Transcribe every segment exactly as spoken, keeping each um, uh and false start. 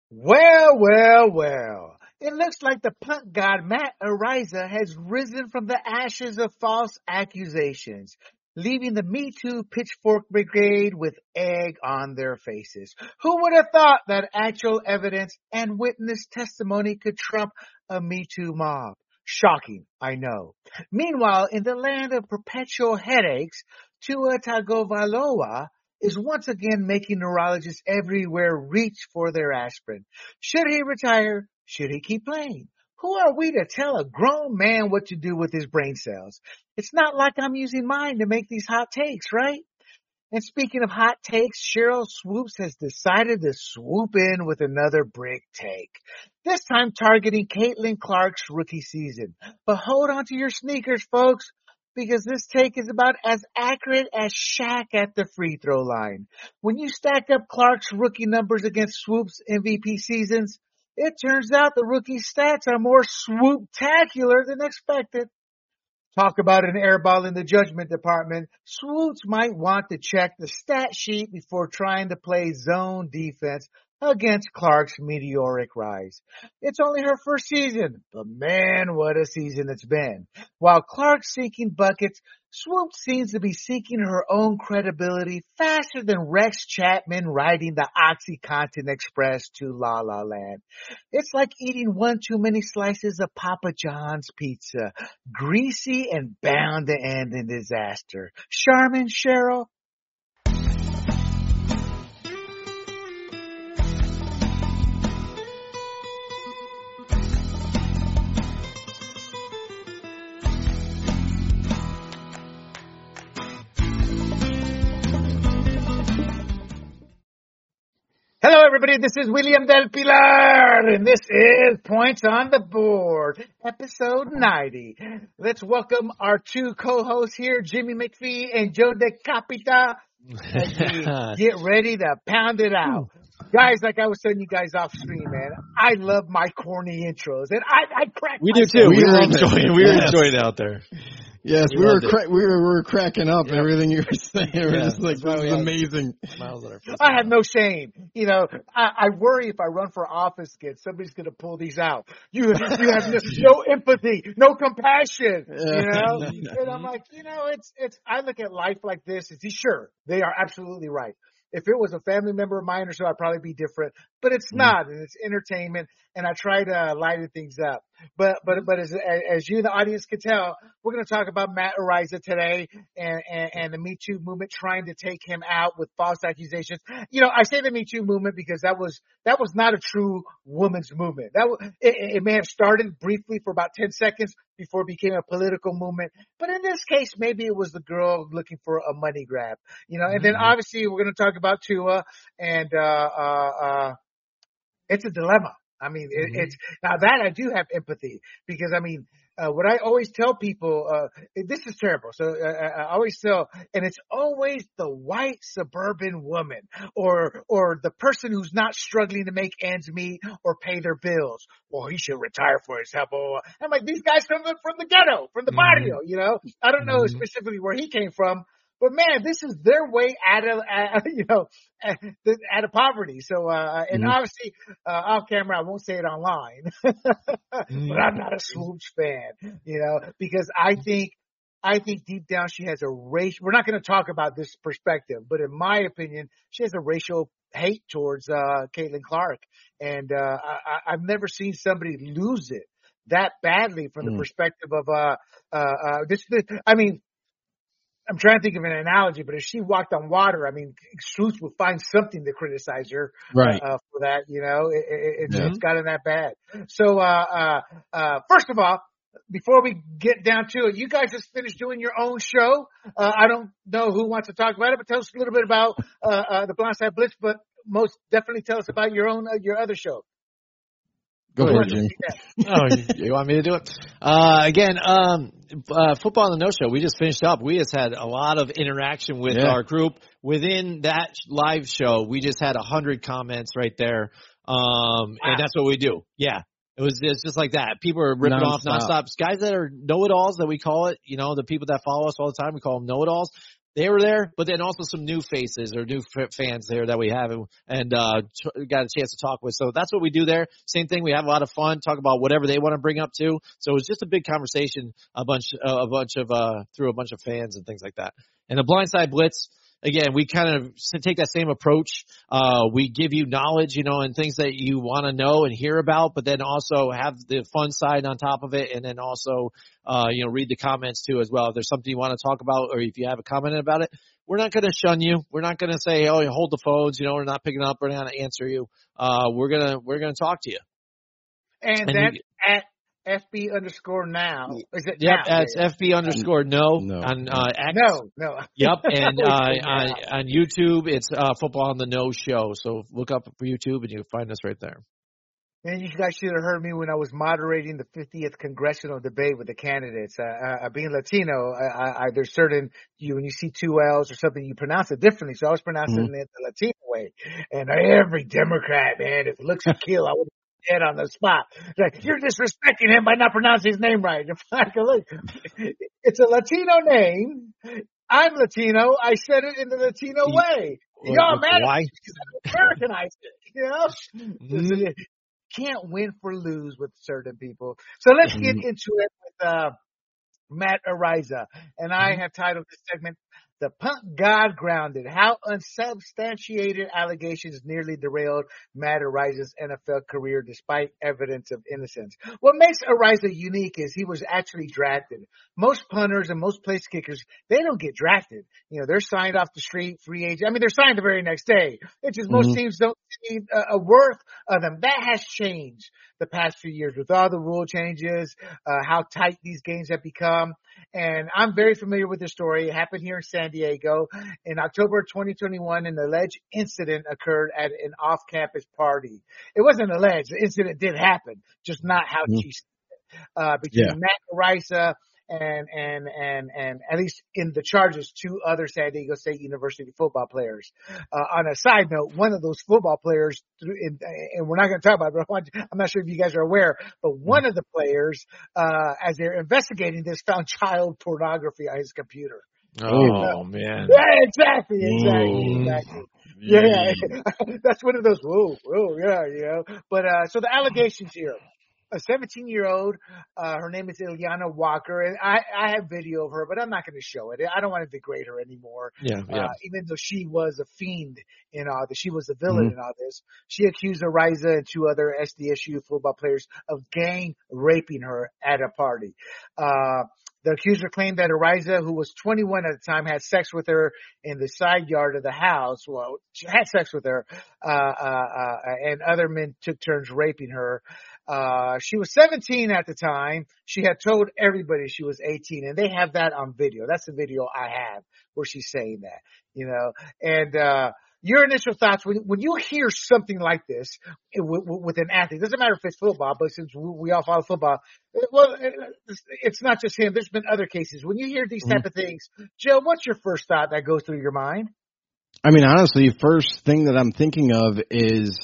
Well, well, well. It looks like the punk god Matt Ariza has risen from the ashes of false accusations, leaving the Me Too pitchfork brigade with egg on their faces. Who would have thought that actual evidence and witness testimony could trump a Me Too mob? Shocking, I know. Meanwhile, in the land of perpetual headaches, Tua Tagovailoa is once again making neurologists everywhere reach for their aspirin. Should he retire? Should he keep playing? Who are we to tell a grown man what to do with his brain cells? It's not like I'm using mine to make these hot takes, right? And speaking of hot takes, Cheryl Swoops has decided to swoop in with another brick take. This time targeting Caitlin Clark's rookie season. But hold on to your sneakers, folks, because this take is about as accurate as Shaq at the free throw line. When you stack up Clark's rookie numbers against Swoop's M V P seasons, it turns out the rookie stats are more swoop-tacular than expected. Talk about an airball in the judgment department. Swoops might want to check the stat sheet before trying to play zone defense against Clark's meteoric rise. It's only her first season, but man, what a season it's been. While Clark's sinking buckets, Swoops seems to be sinking her own credibility faster than Rex Chapman riding the OxyContin Express to La La Land. It's like eating one too many slices of Papa John's pizza, greasy and bound to end in disaster. Charmin, Cheryl? Hello, everybody. This is William Del Pilar, and this is Points on the Board, episode ninety. Let's welcome our two co-hosts here, Jimmy McPhee and Joe DeCapita, as we get ready to pound it out. Guys, like I was telling you guys off screen, man, I love my corny intros, and I, I crack We do myself. too. We, We were love it. enjoying. We were Yes. enjoying it out there. Yes, We we, were loved it. cra- we were we were cracking up Yeah. and everything you were saying. We were Yeah, just like, that's why this we is had- amazing. Smiles on our face. I have no shame. You know, I, I worry if I run for office again, somebody's going to pull these out. You, you have no, no empathy, no compassion, you know? And I'm like, you know, it's, it's, I look at life like this. It's sure, they are absolutely right. If it was a family member of mine or so, I'd probably be different, but it's not, and it's entertainment, and I try to lighten things up. But, but, but as, as you, the audience, can tell, we're going to talk about Matt Ariza today and, and, and the Me Too movement trying to take him out with false accusations. You know, I say the Me Too movement because that was, that was not a true woman's movement. That was, it, it may have started briefly for about ten seconds before it became a political movement. But in this case, maybe it was the girl looking for a money grab, you know, and then obviously we're going to talk about Tua and, uh, uh, uh, it's a dilemma. I mean, it, Mhm. it's now that I do have empathy because I mean, uh, what I always tell people, uh, this is terrible. So uh, I always tell, and it's always the white suburban woman or, or the person who's not struggling to make ends meet or pay their bills. Well, he should retire for his help. I'm like, these guys from the, from the ghetto, from the barrio, you know, I don't know Mhm. specifically where he came from. But man, this is their way out of, uh, you know, out of poverty. So, uh, and Mhm. obviously, uh, off camera, I won't say it online, but I'm not a Swoops fan, you know, because I think, I think deep down she has a racial, we're not going to talk about this perspective, but in my opinion, she has a racial hate towards, uh, Caitlin Clark. And, uh, I, I've never seen somebody lose it that badly from the Mm. perspective of, uh, uh, uh, this, this I mean, I'm trying to think of an analogy, but if she walked on water, I mean, Swoops would find something to criticize her Right. uh, for that. You know, it, it, it's, Yeah. it's gotten that bad. So, uh, uh, uh, first of all, before we get down to it, you guys just finished doing your own show. Uh, I don't know who wants to talk about it, but tell us a little bit about uh, uh, the Blindside Blitz. But most definitely tell us about your own uh, your other show. Go Who for it, wants to Jimmy. take that? Oh, you, you want me to do it? Uh, again, um, uh, Football on the No Show, we just finished up. We just had a lot of interaction with Yeah. our group. Within that live show, we just had a hundred comments right there. Um, Wow. and that's what we do. Yeah. It was it's just like that. People are ripping off Nonstop. nonstop. Guys that are know-it-alls that we call it, you know, the people that follow us all the time, we call them know-it-alls. they were there, but then also some new faces or new f- fans there that we have and, and uh, t- got a chance to talk with. So that's what we do there. Same thing. We have a lot of fun, talk about whatever they want to bring up too. So it was just a big conversation, a bunch, uh, a bunch of, uh, through a bunch of fans and things like that. And the Blindside Blitz, again, we kind of take that same approach. Uh, we give you knowledge, you know, and things that you want to know and hear about, but then also have the fun side on top of it. And then also, uh, you know, read the comments too as well. If there's something you want to talk about or if you have a comment about it, we're not going to shun you. We're not going to say, oh, you hold the phones, you know, we're not picking up. We're not going to answer you. Uh, we're going to, we're going to talk to you. And, And that's you, at F B underscore now. Is it Yep, now? it's F B underscore no, No. on uh, X. No, no. Yep, and uh, Always on, now. on YouTube, it's uh, Football on the No Show. So look up for YouTube, and you'll find us right there. And you guys should have heard me when I was moderating the fiftieth congressional debate with the candidates. Uh, uh, being Latino, I, I, I, there's certain you when you see two L's or something, you pronounce it differently. So I was pronouncing Mhm. it the Latino way. And every Democrat, man, if it looks to kill, I would dead on the spot. Like, you're disrespecting him by not pronouncing his name right. If I can look, it's a Latino name. I'm Latino. I said it in the Latino You- way. Y'all mad at Why? me because I Americanized it, you know? Mhm. Can't win for lose with certain people. So let's get Mhm. into it with uh, Matt Araiza. And I Mhm. have titled this segment, The Punt God Grounded, How Unsubstantiated Allegations Nearly Derailed Matt Araiza's N F L Career Despite Evidence of Innocence. What makes Araiza unique is he was actually drafted. Most punters and most place kickers, they don't get drafted. You know, they're signed off the street, free agent. I mean, they're signed the very next day. It's just most Mhm. teams don't see a, a worth of them. That has changed the past few years with all the rule changes, uh, how tight these games have become. And I'm very familiar with this story. It happened here in San Diego in October twenty twenty-one. An alleged incident occurred at an off-campus party. It wasn't alleged. The incident did happen, just not how Mhm. she said it. Uh, between Yeah. Matt Araiza and, and, and, and at least in the charges, two other San Diego State University football players. Uh, on a side note, one of those football players, and, and we're not going to talk about it, but I'm not sure if you guys are aware, but one of the players, uh, as they're investigating this, found child pornography on his computer. Oh, man. Yeah, exactly, exactly, Ooh. exactly. Yeah, yeah. That's one of those, whoa, whoa, yeah, you know. But, uh, so the allegations here. A seventeen-year-old, uh, her name is Ileana Walker, and I, I have video of her, but I'm not going to show it. I don't want to degrade her anymore. Yeah, yeah. Uh, even though she was a fiend in all this, she was a villain Mhm. in all this. She accused Araiza and two other S D S U football players of gang raping her at a party. Uh, the accuser claimed that Araiza, who was twenty-one at the time, had sex with her in the side yard of the house. Well, she had sex with her, uh, uh, uh, and other men took turns raping her. Uh, she was seventeen at the time. She had told everybody she was eighteen, and they have that on video. That's the video I have where she's saying that, you know, and, uh, your initial thoughts when, when you hear something like this with, with an athlete, doesn't matter if it's football, but since we all follow football, well, it's not just him. There's been other cases. When you hear these type of things, Joe, what's your first thought that goes through your mind? I mean, honestly, first thing that I'm thinking of is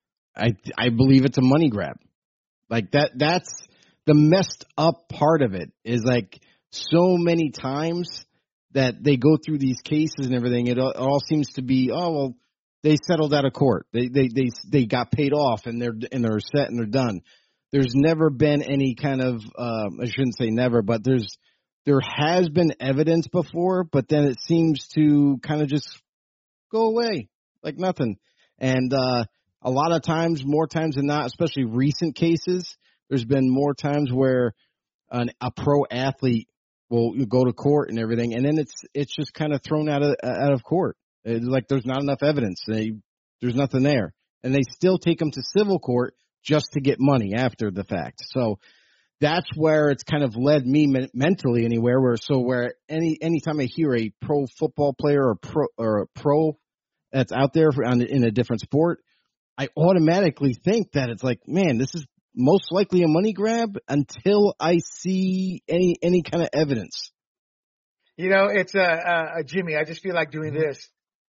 I I believe it's a money grab. Like that that's the messed up part of it is like so many times that they go through these cases and everything. It all, it all seems to be, oh, well, they settled out of court. They they they they got paid off and they're and they're set and they're done. There's never been any kind of uh, I shouldn't say never, but there's there has been evidence before, but then it seems to kind of just go away like nothing. And uh, a lot of times, more times than not, especially recent cases, there's been more times where an, a pro athlete will go to court and everything, and then it's it's just kind of thrown out of out of court. It's like there's not enough evidence. They, there's nothing there, and they still take them to civil court just to get money after the fact. So that's where it's kind of led me men- mentally anywhere. Where so where any anytime I hear a pro football player or pro or a pro that's out there for, on, in a different sport, I automatically think that it's like, man, this is most likely a money grab until I see any any kind of evidence. You know, it's a uh, uh, Jimmy. I just feel like doing this.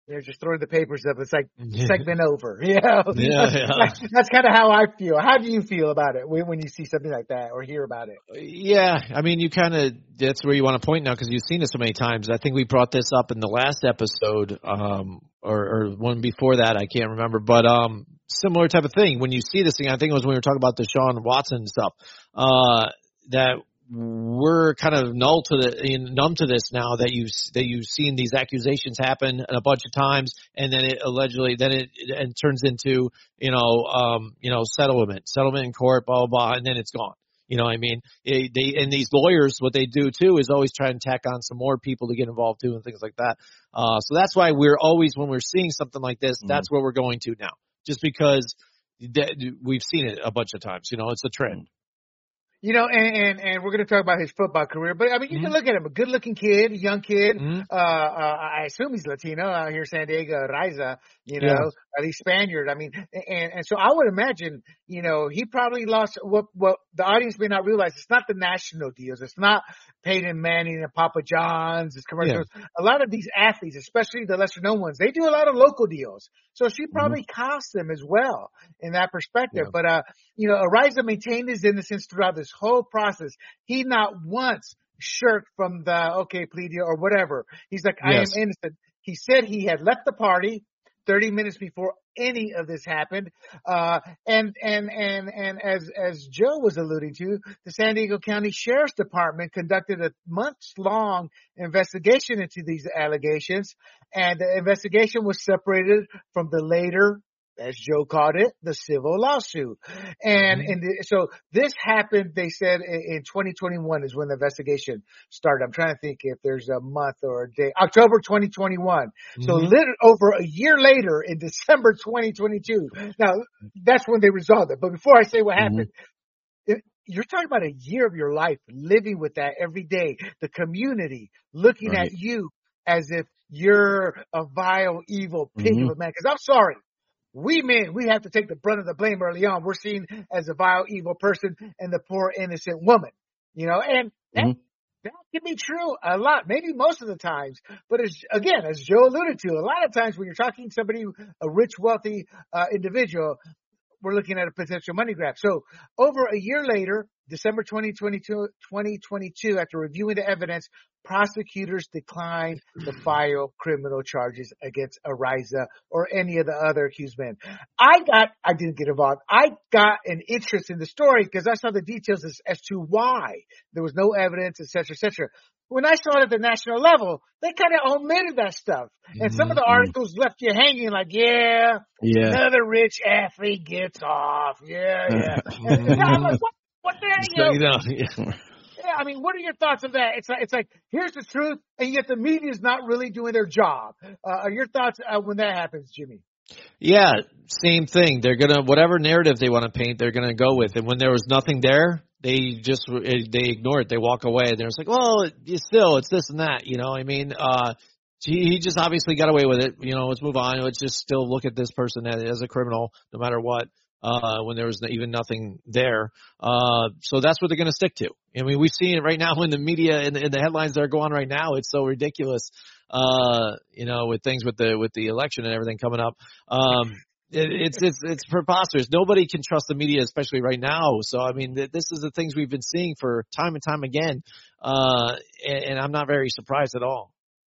They're just throwing the papers up. It's like segment over. You know? Yeah, yeah. That's, that's kind of how I feel. How do you feel about it when, when you see something like that or hear about it? Yeah, I mean, you kind of, that's where you want to point now because you've seen it so many times. I think we brought this up in the last episode um, or, or one before that. I can't remember. But um, similar type of thing. When you see this thing, I think it was when we were talking about Deshaun Watson stuff, uh, that we're kind of null to the numb to this now that you that you've seen these accusations happen a bunch of times, and then it allegedly then it, it, it turns into you know um you know settlement settlement in court, blah blah blah, and then it's gone. You know what I mean? It, they and these lawyers, what they do too is always try and tack on some more people to get involved too and things like that. Uh, so that's why we're always when we're seeing something like this, mm-hmm. that's what we're going to now, just because that, we've seen it a bunch of times. You know, it's a trend. You know, and, and, and we're going to talk about his football career, but I mean, you mm-hmm. can look at him, a good looking kid, a young kid. Mm-hmm. Uh, uh, I assume he's Latino out here in San Diego, Araiza, you know, yeah. at least Spaniard. I mean, and, and so I would imagine, you know, he probably lost what, what the audience may not realize. It's not the national deals. It's not Peyton Manning and Papa John's, it's commercials. Yeah. A lot of these athletes, especially the lesser known ones, they do a lot of local deals. So she probably mm-hmm. cost them as well in that perspective. Yeah. But, uh, you know, Araiza maintained his innocence throughout this whole process. He not once shirked from the, okay, plea deal or whatever. He's like, I yes. am innocent. He said he had left the party thirty minutes before any of this happened. Uh, and, and, and, and as, as Joe was alluding to, the San Diego County Sheriff's Department conducted a months long investigation into these allegations. And the investigation was separated from the later, as Joe called it, the civil lawsuit. And, mm-hmm. and the, so this happened, they said in, in twenty twenty-one is when the investigation started. I'm trying to think if there's a month or a day. October twenty twenty-one. Mm-hmm. So lit- over a year later in December twenty twenty-two. Now, that's when they resolved it. But before I say what happened, mm-hmm. it, you're talking about a year of your life living with that every day. The community looking right. at you as if you're a vile, evil pig mm-hmm. of a man. Because I'm sorry. We men, we have to take the brunt of the blame early on. We're seen as a vile, evil person and the poor, innocent woman, you know, and that, mm-hmm. that can be true a lot, maybe most of the times. But as, again, as Joe alluded to, a lot of times when you're talking to somebody, a rich, wealthy uh, individual, we're looking at a potential money grab. So over a year later, December twenty twenty-two, twenty twenty-two, after reviewing the evidence, prosecutors declined to file criminal charges against Araiza or any of the other accused men. I got, I didn't get involved. I got an interest in the story because I saw the details as, as to why there was no evidence, et cetera, et cetera. When I saw it at the national level, they kind of omitted that stuff. And mm-hmm. some of the articles left you hanging like, yeah, yeah. another rich athlete gets off. Yeah, yeah. and, and I'm like, what? What the hell? You know, you know, yeah. yeah, I mean, what are your thoughts of that? It's like, it's like, here's the truth, and yet the media is not really doing their job. Uh, are your thoughts uh, when that happens, Jimmy? Yeah, same thing. They're gonna whatever narrative they want to paint, they're gonna go with. And when there was nothing there, they just they ignore it. They walk away. They're just like, well, it's still it's this and that. You know, I mean, uh, he, he just obviously got away with it. You know, let's move on. Let's just still look at this person as, as a criminal, no matter what. Uh, when there was even nothing there. Uh, so that's what they're going to stick to. I mean, we've seen it right now in the media and in, in the headlines that are going on right now. It's so ridiculous, uh, you know, with things with the, with the election and everything coming up. Um, it, it's, it's, it's preposterous. Nobody can trust the media, especially right now. So, I mean, th- this is the things we've been seeing for time and time again. Uh, and, and I'm not very surprised at all.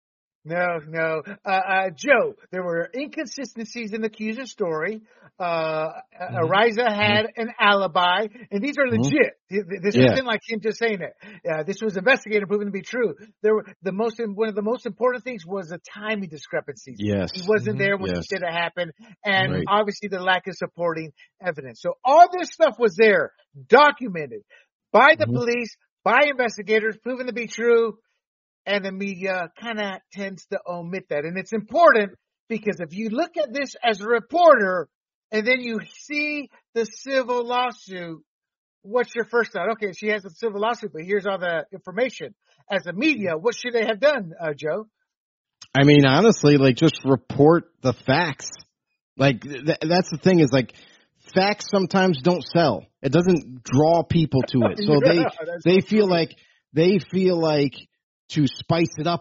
No, no. Uh, uh, Joe, there were inconsistencies in the accuser's story. Uh, mm-hmm. Araiza had an alibi, and these are legit. Mm-hmm. This yeah. isn't like him just saying it. Uh, this was investigated, proven to be true. There were the most, one of the most important things was the timing discrepancies. Yes. He wasn't mm-hmm. there when yes. it should have happened, and right. obviously the lack of supporting evidence. So all this stuff was there, documented by the mm-hmm. police, by investigators, proven to be true. And the media kind of tends to omit that. And it's important because if you look at this as a reporter and then you see the civil lawsuit, what's your first thought? Okay, she has a civil lawsuit, but here's all the information. As a media, what should they have done, uh, Joe? I mean, honestly, like just report the facts. Like th- that's the thing is like facts sometimes don't sell. It doesn't draw people to it. So yeah, they, they feel like, they feel like, to spice it up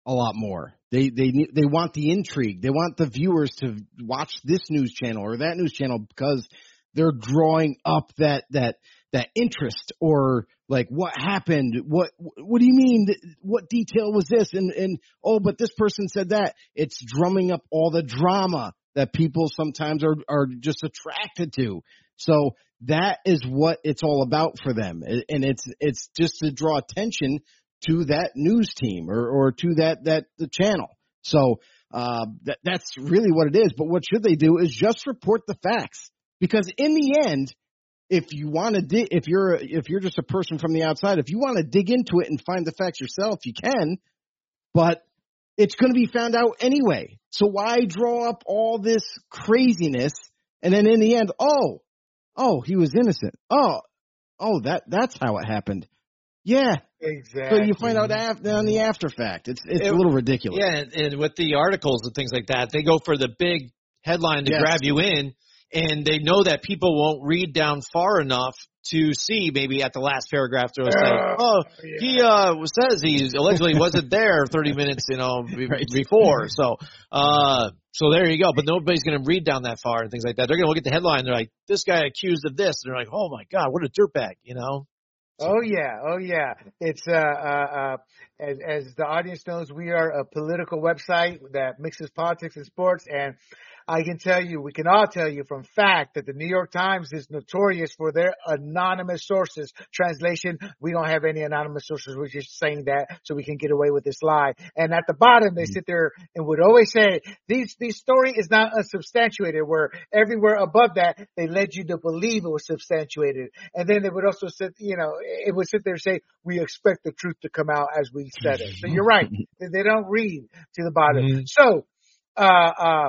a lot more. They they they want the intrigue. They want the viewers to watch this news channel or that news channel because they're drawing up that that that interest, or like, what happened? What what do you mean? What detail was this? And and oh, but this person said that. It's drumming up all the drama that people sometimes are are just attracted to. So that is what it's all about for them, and it's it's just to draw attention to that news team or or to that that the channel. So uh, that that's really what it is. But what should they do is just report the facts, because in the end, if you want to dig, if you're if you're just a person from the outside, if you want to dig into it and find the facts yourself, you can. But it's going to be found out anyway. So why draw up all this craziness and then in the end, oh, oh, he was innocent. Oh, oh, that that's how it happened. Yeah, exactly. So you find out after, on the after fact. It's it's it, a little ridiculous. Yeah, and, and with the articles and things like that, they go for the big headline to yes. grab you in, and they know that people won't read down far enough to see maybe at the last paragraph they'll say, oh, yeah. he uh, says he allegedly wasn't there thirty minutes, you know, b- right. before. So, uh, so there you go. But nobody's going to read down that far and things like that. They're going to look at the headline. And they're like, this guy accused of this. And they're like, oh my God, what a dirtbag, you know? So. Oh yeah, oh yeah. It's uh, uh, uh, as as the audience knows, we are a political website that mixes politics and sports, and I can tell you, we can all tell you from fact that the New York Times is notorious for their anonymous sources. Translation, we don't have any anonymous sources. We're just saying that so we can get away with this lie. And at the bottom, they sit there and would always say, these, these story is not unsubstantiated, where everywhere above that, they led you to believe it was substantiated. And then they would also sit, you know, it would sit there and say, we expect the truth to come out as we said it. So you're right. They don't read to the bottom. Mm-hmm. So, uh, uh,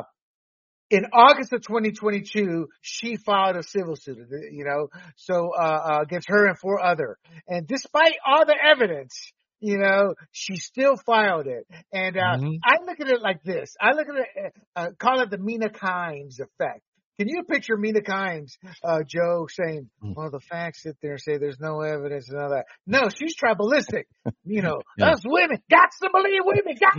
in August of twenty twenty-two, she filed a civil suit, you know, so, uh, uh, against her and four other. And despite all the evidence, you know, she still filed it. And, uh, mm-hmm. I look at it like this. I look at it, uh, call it the Mina Kimes effect. Can you picture Mina Kimes, uh, Joe, saying, well, the facts sit there and say there's no evidence and all that? No, she's tribalistic. You know, yeah. us women, got to believe women, got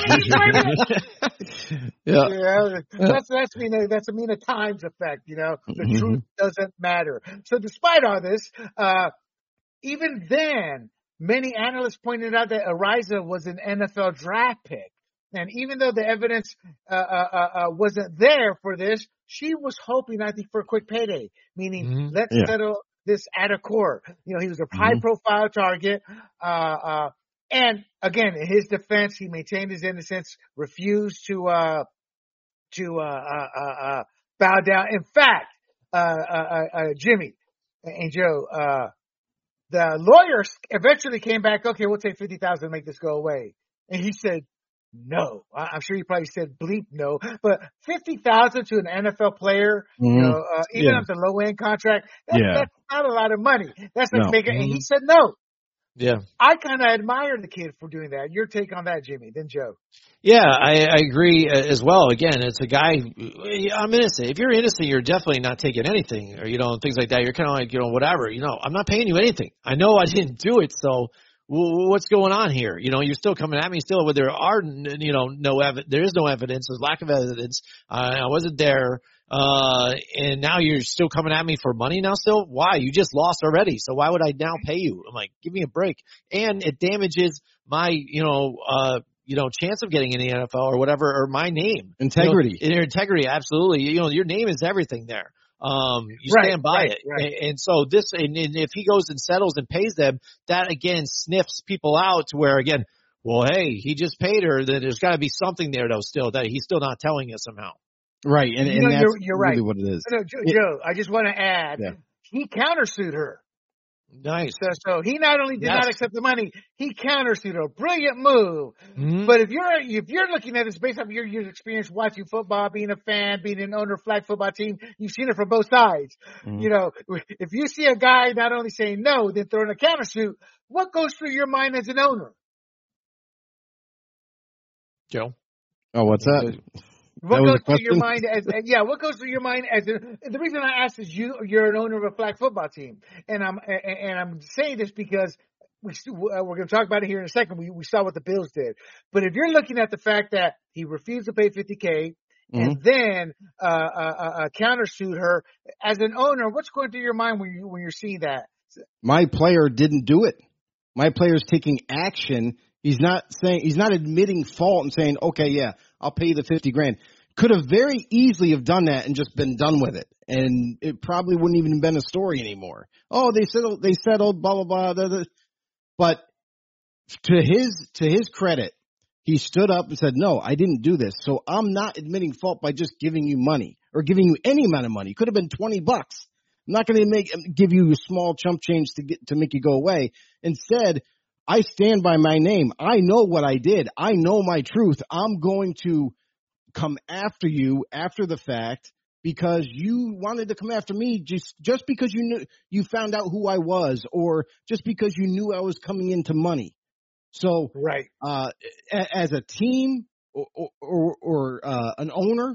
to believe women. yeah. yeah. That's, that's Mina, that's a Mina Kimes effect, you know. The mm-hmm. truth doesn't matter. So despite all this, uh, even then, many analysts pointed out that Araiza was an N F L draft pick. And even though the evidence uh, uh, uh, wasn't there for this, she was hoping, I think, for a quick payday, meaning mm-hmm. let's yeah. settle this at a court. You know, he was a mm-hmm. high-profile target. Uh, uh, and, again, in his defense, he maintained his innocence, refused to uh, to uh, uh, uh, bow down. In fact, uh, uh, uh, Jimmy and Joe, uh, the lawyers eventually came back, okay, we'll take fifty thousand dollars to make this go away. And he said, no, I'm sure he probably said bleep no, but fifty thousand to an N F L player, mm-hmm. you know, uh, even yeah. if it's a low end contract, that's, yeah. that's not a lot of money. That's like no. making, mm-hmm. and he said no. Yeah. I kind of admire the kid for doing that. Your take on that, Jimmy, then Joe. Yeah, I, I agree as well. Again, it's a guy, I'm innocent. If you're innocent, you're definitely not taking anything or, you know, things like that. You're kind of like, you know, whatever, you know, I'm not paying you anything. I know I didn't do it. So, what's going on here? You know, you're still coming at me still where there are, you know, no evidence. There is no evidence. There's lack of evidence. Uh, I wasn't there. Uh, and now you're still coming at me for money now still? Why? You just lost already. So why would I now pay you? I'm like, give me a break. And it damages my, you know, uh, you know, chance of getting in the N F L or whatever, or my name. Integrity. You know, your integrity, absolutely. You know, your name is everything there. Um, you right, stand by right, it. Right. And, and so this, and, and if he goes and settles and pays them, that again sniffs people out to where again, well, hey, he just paid her. Then there's got to be something there though still that he's still not telling us somehow. Right. And, and know, that's you're, you're really right. what it is. No, Joe, Joe, I just want to add, yeah. he countersued her. Nice. So, so he not only did yes. not accept the money, he countersued her. Brilliant move. Mm-hmm. But if you're if you're looking at this based off your your experience watching football, being a fan, being an owner of a flag football team, you've seen it from both sides. Mm-hmm. You know, if you see a guy not only saying no, then throwing a countersuit, what goes through your mind as an owner? Joe. Oh, what's that? What that goes through your mind as, yeah, what goes through your mind as, a, the reason I asked is you, you're an owner of a flag football team. And I'm, and I'm saying this because we, uh, we're going to talk about it here in a second. We, we saw what the Bills did. But if you're looking at the fact that he refused to pay fifty K mm-hmm. and then uh, uh, uh, countersued her, as an owner, what's going through your mind when, you, when you're seeing that? My player didn't do it. My player's taking action. He's not saying, he's not admitting fault and saying, okay, yeah, I'll pay you the fifty grand. Could have very easily have done that and just been done with it. And it probably wouldn't even been a story anymore. Oh, they settled, they settled, blah, blah, blah. Blah, blah. But to his, to his credit, he stood up and said, no, I didn't do this. So I'm not admitting fault by just giving you money or giving you any amount of money. It could have been twenty bucks. I'm not going to make, give you a small chump change to get, to make you go away. Instead, I stand by my name. I know what I did. I know my truth. I'm going to come after you after the fact because you wanted to come after me just, just because you knew, you found out who I was or just because you knew I was coming into money. So, right. uh, as a team or, or, or uh, an owner,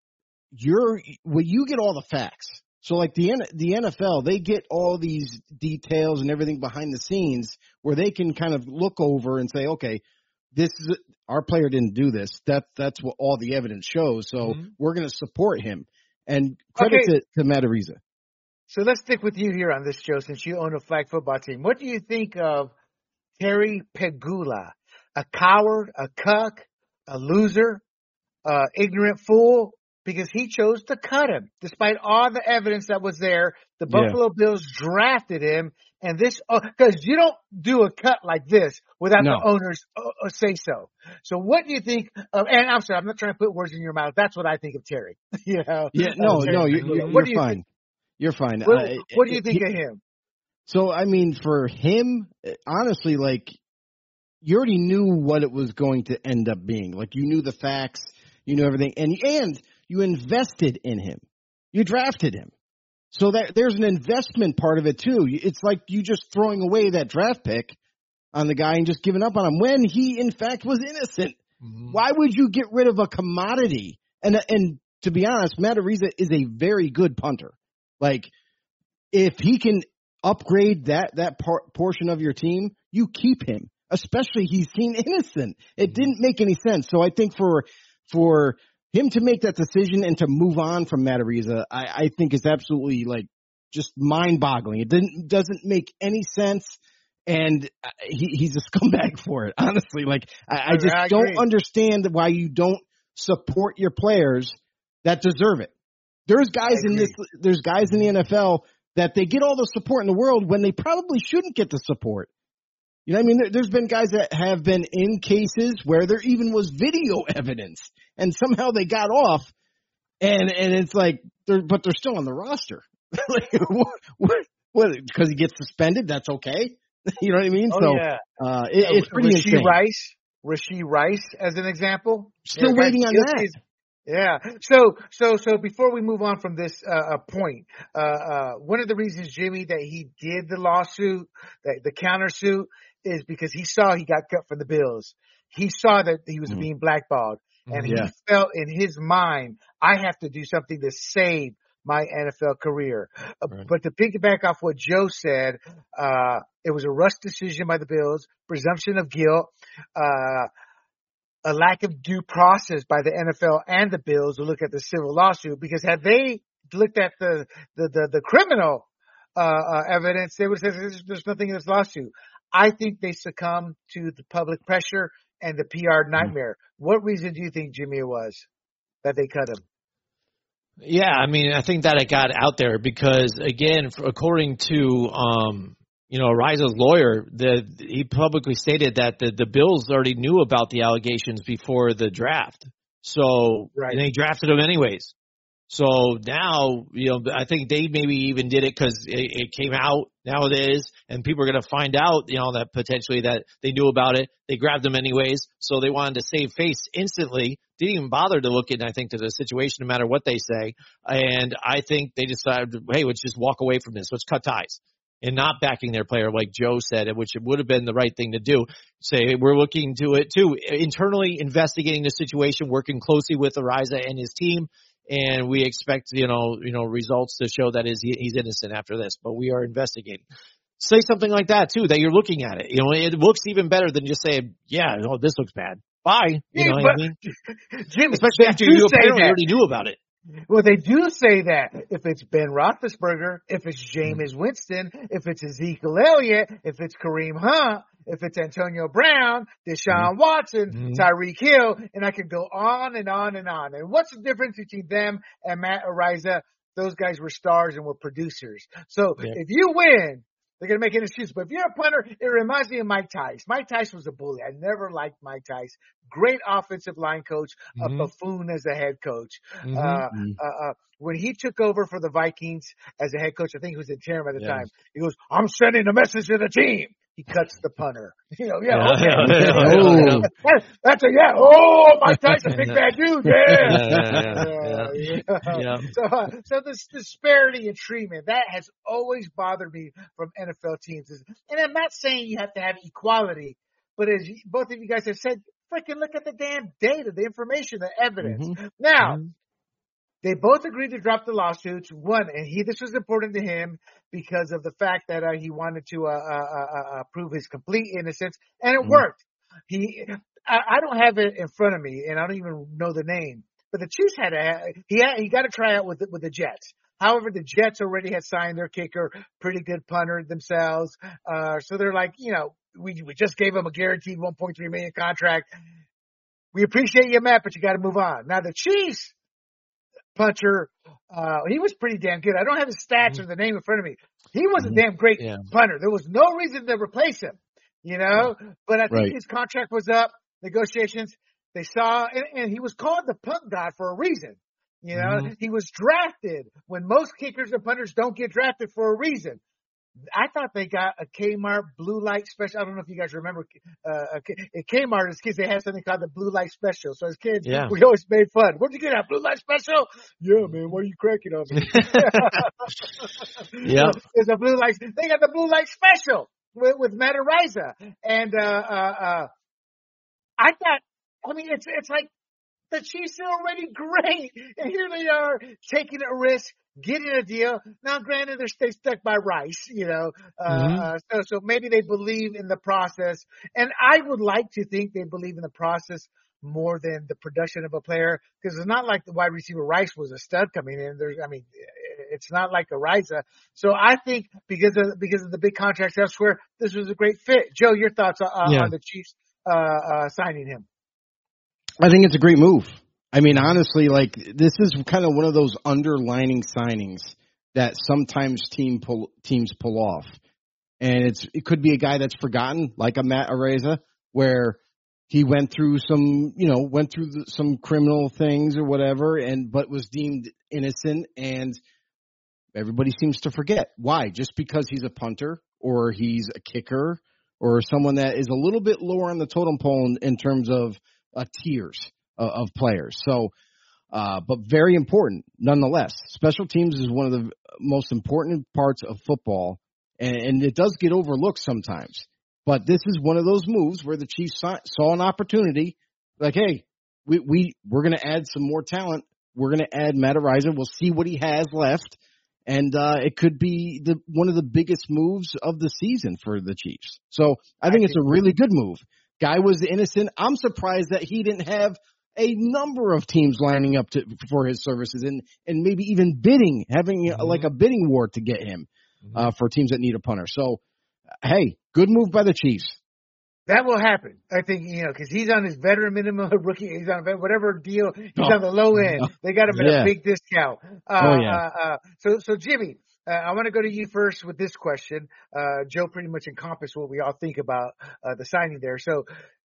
you're, well, you get all the facts. So like the the N F L, they get all these details and everything behind the scenes where they can kind of look over and say, okay, this is our player didn't do this. That that's what all the evidence shows. So mm-hmm. we're going to support him. And credit okay. to, to Matt Araiza. So let's stick with you here on this show since you own a flag football team. What do you think of Terry Pegula? A coward, a cuck, a loser, uh, ignorant fool? Because he chose to cut him. Despite all the evidence that was there, the Buffalo yeah. Bills drafted him. And this, because uh, you don't do a cut like this without no. the owners uh, say so. So what do you think of, and I'm sorry, I'm not trying to put words in your mouth. That's what I think of Terry. you know? Yeah, no, uh, no, you're, you're, you're you fine. Think? You're fine. What, uh, what do you think he, of him? So, I mean, for him, honestly, like, you already knew what it was going to end up being. Like, you knew the facts, you knew everything, and and you invested in him. You drafted him. So that there's an investment part of it too. It's like you just throwing away that draft pick on the guy and just giving up on him when he in fact was innocent. Mm-hmm. Why would you get rid of a commodity? And and to be honest, Matt Araiza is a very good punter. Like if he can upgrade that that par- portion of your team, you keep him. Especially he's seen innocent. It didn't make any sense. So I think for for him to make that decision and to move on from Matt Araiza, I, I think is absolutely like just mind-boggling. It didn't doesn't make any sense, and he, he's a scumbag for it. Honestly, like I, I just I don't understand why you don't support your players that deserve it. There's guys in this. There's guys in the N F L that they get all the support in the world when they probably shouldn't get the support. You know what I mean? There, there's been guys that have been in cases where there even was video evidence, and somehow they got off, and and it's like, they're, but they're still on the roster. like, what? What? Because he gets suspended? That's okay. You know what I mean? Oh, so yeah. uh, it, it's pretty Rashee insane. Rice, Rashee Rice, as an example. Still yeah, waiting on that. Yeah. So, so, so before we move on from this uh, point, uh, uh, one of the reasons, Jimmy, that he did the lawsuit, that the countersuit, is because he saw he got cut from the Bills. He saw that he was mm-hmm. being blackballed, and yeah. he felt in his mind, I have to do something to save my N F L career. Right. Uh, but to piggyback off what Joe said, uh, it was a rushed decision by the Bills, presumption of guilt, uh, a lack of due process by the N F L and the Bills to look at the civil lawsuit, because had they looked at the, the, the, the criminal, uh, uh, evidence, they would have said there's, there's nothing in this lawsuit. I think they succumbed to the public pressure and the P R nightmare. Mm-hmm. What reason do you think, Jimmy, it was that they cut him? Yeah, I mean, I think that it got out there because, again, according to, um, you know, Araiza's lawyer, the, he publicly stated that the, the Bills already knew about the allegations before the draft. So right. and they drafted him anyways. So now, you know, I think they maybe even did it because it, it came out nowadays, and people are going to find out, you know, that potentially that they knew about it. They grabbed them anyways, so they wanted to save face instantly. Didn't even bother to look in, I think, to the situation, no matter what they say. And I think they decided, hey, let's just walk away from this. Let's cut ties. And not backing their player, like Joe said, which would have been the right thing to do. Say, we're looking to it too, internally investigating the situation, working closely with Araiza and his team. And we expect, you know, you know, results to show that is he, he's innocent after this, but we are investigating. say something like that too, that you're looking at it. You know, it looks even better than just saying, yeah, oh, this looks bad. Bye. You Yeah, know what but, I mean? Jimmy, Especially they after do you say apparently that. already knew about it. Well, they do say that if it's Ben Roethlisberger, if it's Mm-hmm. Jameis Winston, if it's Ezekiel Elliott, if it's Kareem Hunt, if it's Antonio Brown, Deshaun Watson, Mhm. Tyreek Hill, and I could go on and on and on. And what's the difference between them and Matt Ariza? Those guys were stars and were producers. So Yeah. if you win, they're going to make an excuse. But if you're a punter, it reminds me of Mike Tice. Mike Tice was a bully. I never liked Mike Tice. Great offensive line coach, Mhm. a buffoon as a head coach. Mhm. Uh, Mhm. uh, uh, when he took over for the Vikings as a head coach, I think he was interim at the Yeah. time. He goes, I'm sending a message to the team. He cuts the punter. You know, yeah, Yeah, okay. yeah, yeah, Oh. yeah, yeah. That- That's a, yeah. Oh, Mike Tyson, big bad dude. Yeah. Yeah, yeah, yeah, yeah. yeah. So, uh, so this disparity in treatment, that has always bothered me from N F L teams. And I'm not saying you have to have equality, but as you, both of you guys have said, freaking look at the damn data, the information, the evidence. Mhm. Now, Mhm. they both agreed to drop the lawsuits. One, and he, this was important to him because of the fact that uh, he wanted to uh, uh, uh, uh, prove his complete innocence, and it Mhm. worked. He, I, I don't have it in front of me, and I don't even know the name. But the Chiefs had a he had, he got to try out with the, with the Jets. However, the Jets already had signed their kicker, pretty good punter themselves. Uh, so they're like, you know, we we just gave him a guaranteed one point three million contract. We appreciate you, Matt, but you got to move on. Now the Chiefs punter, uh, he was pretty damn good. I don't have his stats or the name in front of me. He was Mhm. a damn great Yeah. punter. There was no reason to replace him, you know, but I think Right. his contract was up, negotiations. They saw, and, and he was called the punt god for a reason. You know, Mhm. he was drafted when most kickers and punters don't get drafted for a reason. I thought they got a Kmart blue light special. I don't know if you guys remember, uh, at Kmart as kids, they had something called the blue light special. So as kids, Yeah. we always made fun. Where'd you get that blue light special? Yeah, man, why are you cracking on me? Yeah. So there's a blue light. They got the blue light special with, with Matt Ariza. And, uh, uh, uh, I thought, I mean, it's, it's like, the Chiefs are already great, and here they are taking a risk, getting a deal. Now, granted, they're stay stuck by Rice, you know, uh, Mhm. uh, so so maybe they believe in the process, and I would like to think they believe in the process more than the production of a player, because it's not like the wide receiver Rice was a stud coming in. There's, I mean, it's not like Ariza. So I think because of because of the big contracts elsewhere, this was a great fit. Joe, your thoughts on, Yeah. on the Chiefs uh, uh, signing him? I think it's a great move. I mean, honestly, like this is kind of one of those underlining signings that sometimes team pull, teams pull off, and it's it could be a guy that's forgotten, like a Matt Ariza, where he went through some, you know, went through the, some criminal things or whatever, and but was deemed innocent, and everybody seems to forget why. Just because he's a punter or he's a kicker or someone that is a little bit lower on the totem pole in, in terms of uh, tiers uh, of players. So, uh, but very important nonetheless. Special teams is one of the most important parts of football, and, and it does get overlooked sometimes. But this is one of those moves where the Chiefs saw, saw an opportunity, like, hey, we, we, we're going to add some more talent. We're going to add Matt Ariza. We'll see what he has left. And uh, it could be the one of the biggest moves of the season for the Chiefs. So I think I it's think- a really good move. Guy was innocent. I'm surprised that he didn't have a number of teams lining up to, for his services and, and maybe even bidding, having Mhm. like a bidding war to get him uh, for teams that need a punter. So, hey, good move by the Chiefs. That will happen. I think, you know, because he's on his veteran minimum rookie. He's on whatever deal. He's Oh. on the low end. They got him at Yeah. a big discount. Uh, Oh, yeah. Uh, uh, so, so Jimmy, uh, I want to go to you first with this question. Uh, Joe pretty much encompassed what we all think about uh, the signing there. So,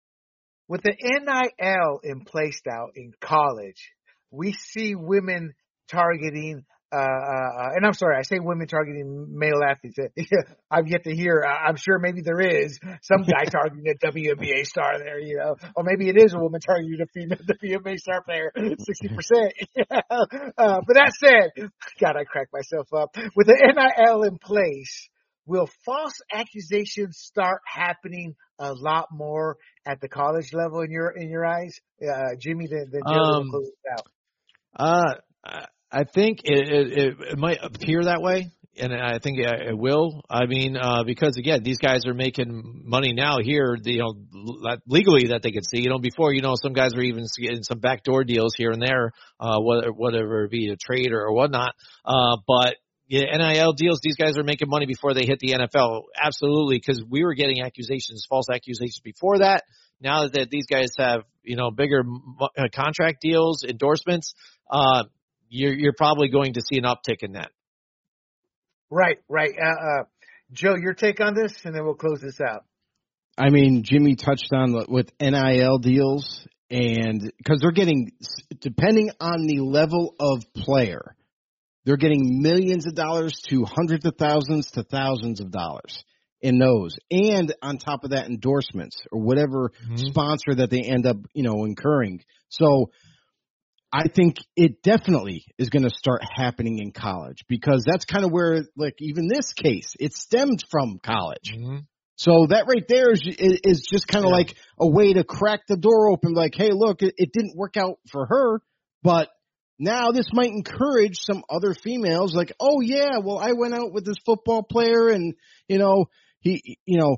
with the N I L in place now in college, we see women targeting. Uh, uh, and I'm sorry, I say women targeting male athletes. I've yet to hear. I'm sure maybe there is some guy targeting a W N B A star there, you know, or maybe it is a woman targeting a female W N B A star player, sixty percent. uh, but that said, God, I cracked myself up. With the N I L in place, will false accusations start happening a lot more at the college level in your in your eyes, uh, Jimmy? Then, then Joe will Um, close it out. Uh, I- I think it, it, it, it might appear that way. and I think it will. I mean, uh, because again, these guys are making money now here, you know, legally that they could see. You know, before, you know, some guys were even getting some backdoor deals here and there, uh, whether whatever it be a trade or, or whatnot. Uh, but yeah, N I L deals, these guys are making money before they hit the N F L. Absolutely, because we were getting accusations, false accusations before that. Now that these guys have, you know, bigger uh, contract deals, endorsements, uh, you're, you're probably going to see an uptick in that. Right, right. Uh, uh, Joe, your take on this, and then we'll close this out. I mean, Jimmy touched on with N I L deals, and because they're getting, depending on the level of player, they're getting millions of dollars to hundreds of thousands to thousands of dollars in those. And on top of that, endorsements or whatever mm-hmm. sponsor that they end up, you know, incurring. So I think it definitely is going to start happening in college, because that's kind of where, like, even this case, it stemmed from college. Mm-hmm. So that right there is, is just kind of yeah. like a way to crack the door open. Like, hey, look, it, it didn't work out for her, but now this might encourage some other females, like, oh yeah, well, I went out with this football player and, you know, he, you know,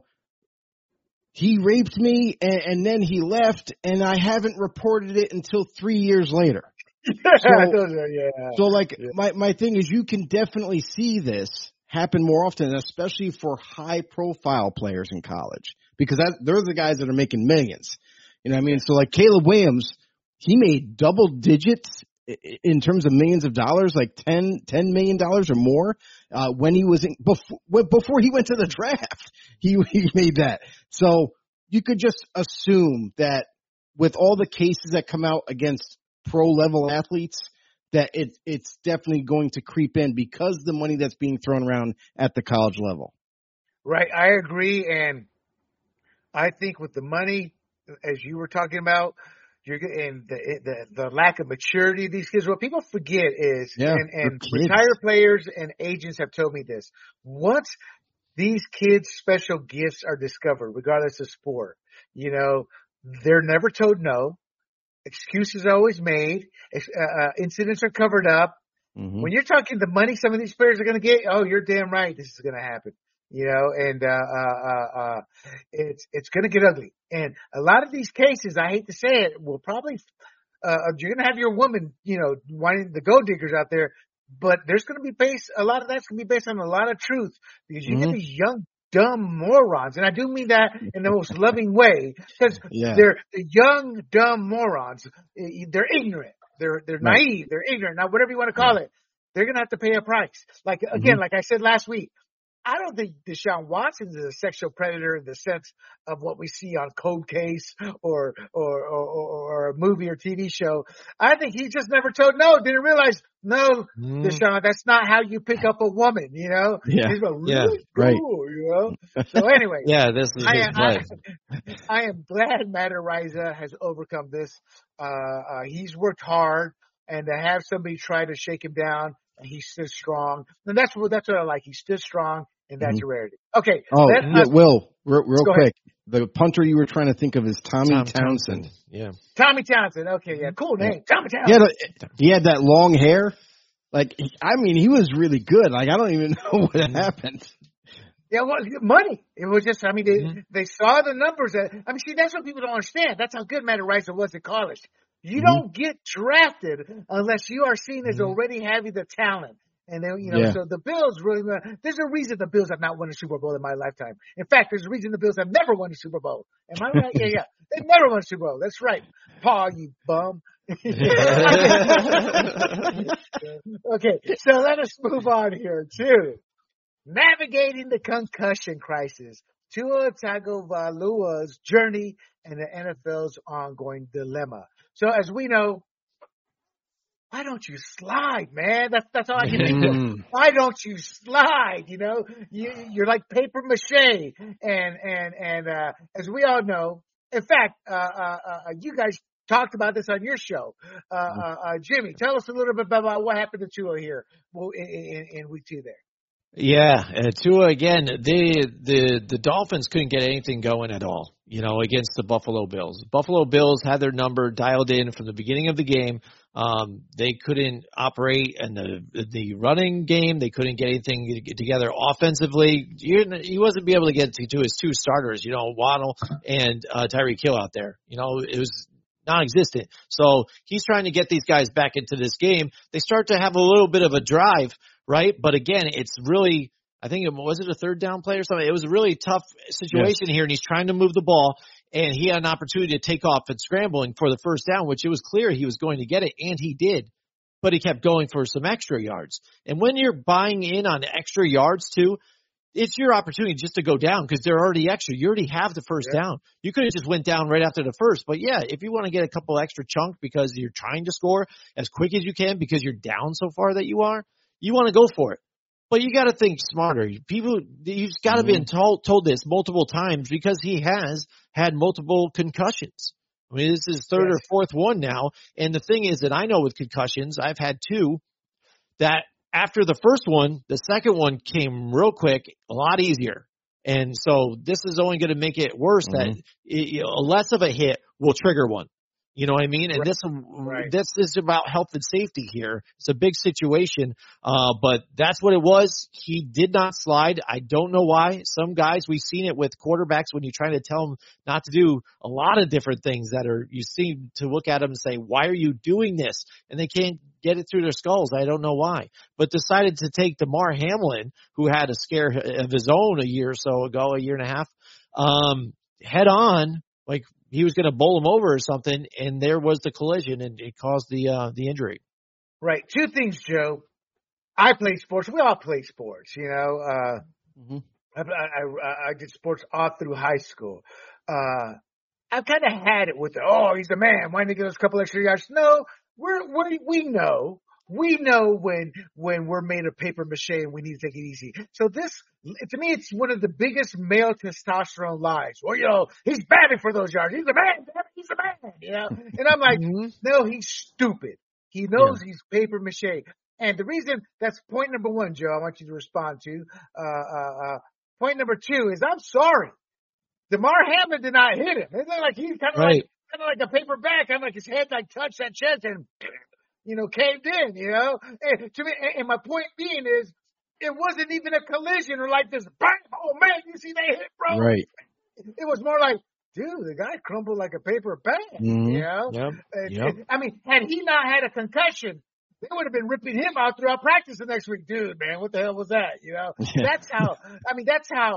he raped me and, and then he left and I haven't reported it until three years later. So, yeah. so like yeah. my, my thing is, you can definitely see this happen more often, especially for high profile players in college, because that, they're the guys that are making millions. You know what I mean? So like Caleb Williams, he made double digits in terms of millions of dollars, like ten, ten million dollars or more, uh, when he was in, before, before he went to the draft, he, he made that. So you could just assume that with all the cases that come out against pro level athletes, that it, it's definitely going to creep in because of the money that's being thrown around at the college level. Right. I agree. And I think with the money, as you were talking about, You're and the, the the lack of maturity of these kids. What people forget is, yeah, and, and retired players and agents have told me this: once these kids' special gifts are discovered, regardless of sport, you know, they're never told no. Excuses are always made. Uh, incidents are covered up. Mm-hmm. When you're talking the money some of these players are going to get, oh, you're damn right, this is going to happen. You know, and, uh, uh, uh, it's, it's going to get ugly. And a lot of these cases, I hate to say it, will probably, uh, you're going to have your woman, you know, wanting the gold diggers out there, but there's going to be based, a lot of that's going to be based on a lot of truth, because you mm-hmm. get these young, dumb morons. And I do mean that in the most loving way, because yeah. they're the young, dumb morons. They're ignorant. They're, they're right. naive. They're ignorant. Now, whatever you want to call it, they're going to have to pay a price. Like, again, mm-hmm. like I said last week, I don't think Deshaun Watson is a sexual predator in the sense of what we see on Cold Case or, or, or, or a movie or T V show. I think he just never told no, didn't realize, no, mm. Deshaun, that's not how you pick up a woman, you know? Yeah. He's like, really? Yeah. Cool, right. you know? So anyway. yeah, this is I his am, play. I, I am glad Matt Araiza has overcome this. Uh, uh, he's worked hard, and to have somebody try to shake him down, and he stood strong. And that's what, that's what I like. He stood strong. And that's mm-hmm. a rarity. Okay. Oh, yeah, Will, real, real quick. Ahead. The punter you were trying to think of is Tommy Tom Townsend. Townsend. Yeah. Tommy Townsend. Okay, yeah. Cool name. Yeah. Tommy Townsend. He had, a, he had that long hair. Like, I mean, he was really good. Like, I don't even know what mm-hmm. happened. Yeah, well, money. It was just, I mean, they, mm-hmm. they saw the numbers. That, I mean, see, that's what people don't understand. That's how good Matt Araiza was in college. You mm-hmm. don't get drafted unless you are seen as mm-hmm. already having the talent. And then, you know, yeah. so the Bills really, there's a reason the Bills have not won a Super Bowl in my lifetime. In fact, there's a reason the Bills have never won a Super Bowl. Am I right? Yeah, yeah. They've never won a Super Bowl. That's right. Paul, you bum. Okay, so let us move on here too. Navigating the concussion crisis. Tua Tagovailoa's journey and the N F L's ongoing dilemma. So as we know, why don't you slide, man? That's that's all I can think of. Why don't you slide? You know, you, you're like paper mache, and and and uh, as we all know, in fact, uh, uh, uh, you guys talked about this on your show. Uh, uh, uh, Jimmy, tell us a little bit about what happened to Tua here in, in, in week two there. Yeah, uh, Tua again. They the the Dolphins couldn't get anything going at all. you know, against the Buffalo Bills. Buffalo Bills had their number dialed in from the beginning of the game. Um, they couldn't operate in the the running game. They couldn't get anything together offensively. You, he wasn't be able to get to, to his two starters, you know, Waddle and uh, Tyreek Hill out there. You know, it was non-existent. So he's trying to get these guys back into this game. They start to have a little bit of a drive, right? But again, it's really, I think it was it a third down play or something. It was a really tough situation yes. here, and he's trying to move the ball, and he had an opportunity to take off and scrambling for the first down, which it was clear he was going to get it, and he did. But he kept going for some extra yards. And when you're buying in on extra yards too, it's your opportunity just to go down because they're already extra. You already have the first yeah. down. You could have just went down right after the first. But, yeah, if you want to get a couple extra chunk because you're trying to score as quick as you can because you're down so far that you are, you want to go for it. But you got to think smarter. People, you've got to mm-hmm. be told, told this multiple times because he has had multiple concussions. I mean, this is third yes. or fourth one now. And the thing is that I know with concussions, I've had two that after the first one, the second one came real quick, a lot easier. And so this is only going to make it worse mm-hmm. that it, you know, less of a hit will trigger one. You know what I mean? And right. this right. this is about health and safety here. It's a big situation, uh, but that's what it was. He did not slide. I don't know why. Some guys, we've seen it with quarterbacks when you're trying to tell them not to do a lot of different things that are, you seem to look at them and say, why are you doing this? And they can't get it through their skulls. I don't know why. But decided to take Damar Hamlin, who had a scare of his own a year or so ago, a year and a half, um, head on, like, he was going to bowl him over or something, and there was the collision, and it caused the uh, the injury. Right. Two things, Joe. I played sports. We all play sports, you know. Uh, mm-hmm. I, I, I did sports all through high school. Uh, I've kind of had it with, the, oh, he's the man. Why didn't he get us a couple extra yards? No, we're, we're, we know. We know when when we're made of paper mache and we need to take it easy. So this, to me, it's one of the biggest male testosterone lies. Well, you know, he's batting for those yards. He's a man. He's a man. You know, and I'm like, mm-hmm. no, he's stupid. He knows yeah. he's paper mache. And the reason, that's point number one, Joe, I want you to respond to. Uh, uh, uh, point number two is, I'm sorry. Damar Hamlin did not hit him. It's not like he's kind of right. like kind of like a paper bag. Kind of like his head like touched that chest and, you know, caved in, you know. And to me, and my point being is, it wasn't even a collision or like this bang. Oh man, you see that hit, bro? Right. It was more like, dude, the guy crumbled like a paper bag. Mm-hmm. You know. Yep. And, yep. And, I mean, had he not had a concussion, they would have been ripping him out throughout practice the next week. Dude, man, what the hell was that? You know. Yeah. That's how. I mean, that's how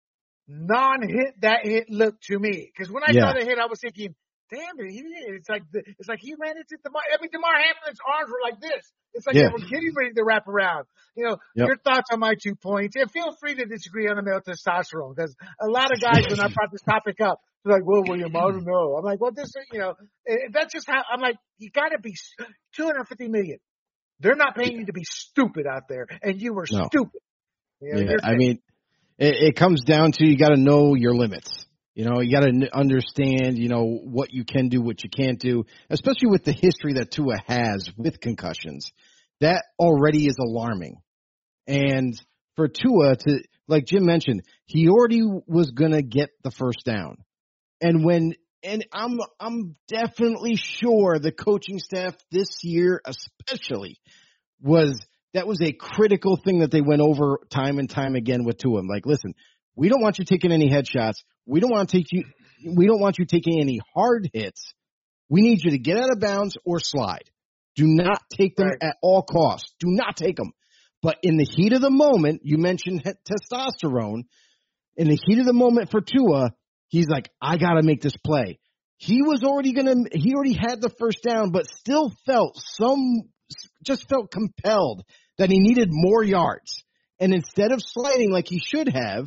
non-hit that hit looked to me. Because when I yeah. saw the hit, I was thinking, damn it, he, it's like the, it's like he ran into Damar. I mean, Damar Hamlin's arms were like this. It's like yeah. they were getting ready to wrap around. You know, yep. your thoughts on my two points, and feel free to disagree on the male testosterone, because a lot of guys, when I brought this topic up, they're like, "Well, William, I don't know." I'm like, "Well, this, you know, that's just how." I'm like, "You got to be two hundred fifty million. They're not paying you to be stupid out there, and you were no. stupid." You know, yeah, I mean, it, it comes down to you got to know your limits. You know, you got to understand, you know, what you can do, what you can't do, especially with the history that Tua has with concussions. That already is alarming. And for Tua to, like Jim mentioned, he already was going to get the first down. And when, and I'm, I'm definitely sure the coaching staff this year, especially, was, that was a critical thing that they went over time and time again with Tua. Like, listen, we don't want you taking any headshots. We don't want to take you. We don't want you taking any hard hits. We need you to get out of bounds or slide. Do not take them right. at all costs. Do not take them. But in the heat of the moment, you mentioned testosterone. In the heat of the moment for Tua, he's like, I got to make this play. He was already gonna. He already had the first down, but still felt some. Just felt compelled that he needed more yards. And instead of sliding like he should have,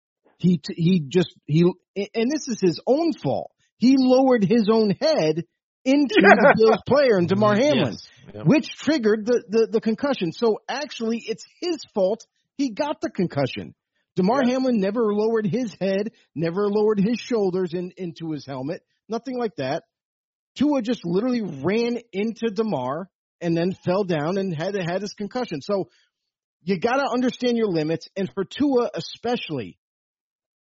He he just he and this is his own fault. He lowered his own head into the Bills player and Damar Hamlin, yes. yep. which triggered the, the the concussion. So actually, it's his fault. He got the concussion. Damar yep. Hamlin never lowered his head, never lowered his shoulders in, into his helmet, nothing like that. Tua just literally ran into Damar and then fell down and had had his concussion. So you got to understand your limits, and for Tua especially.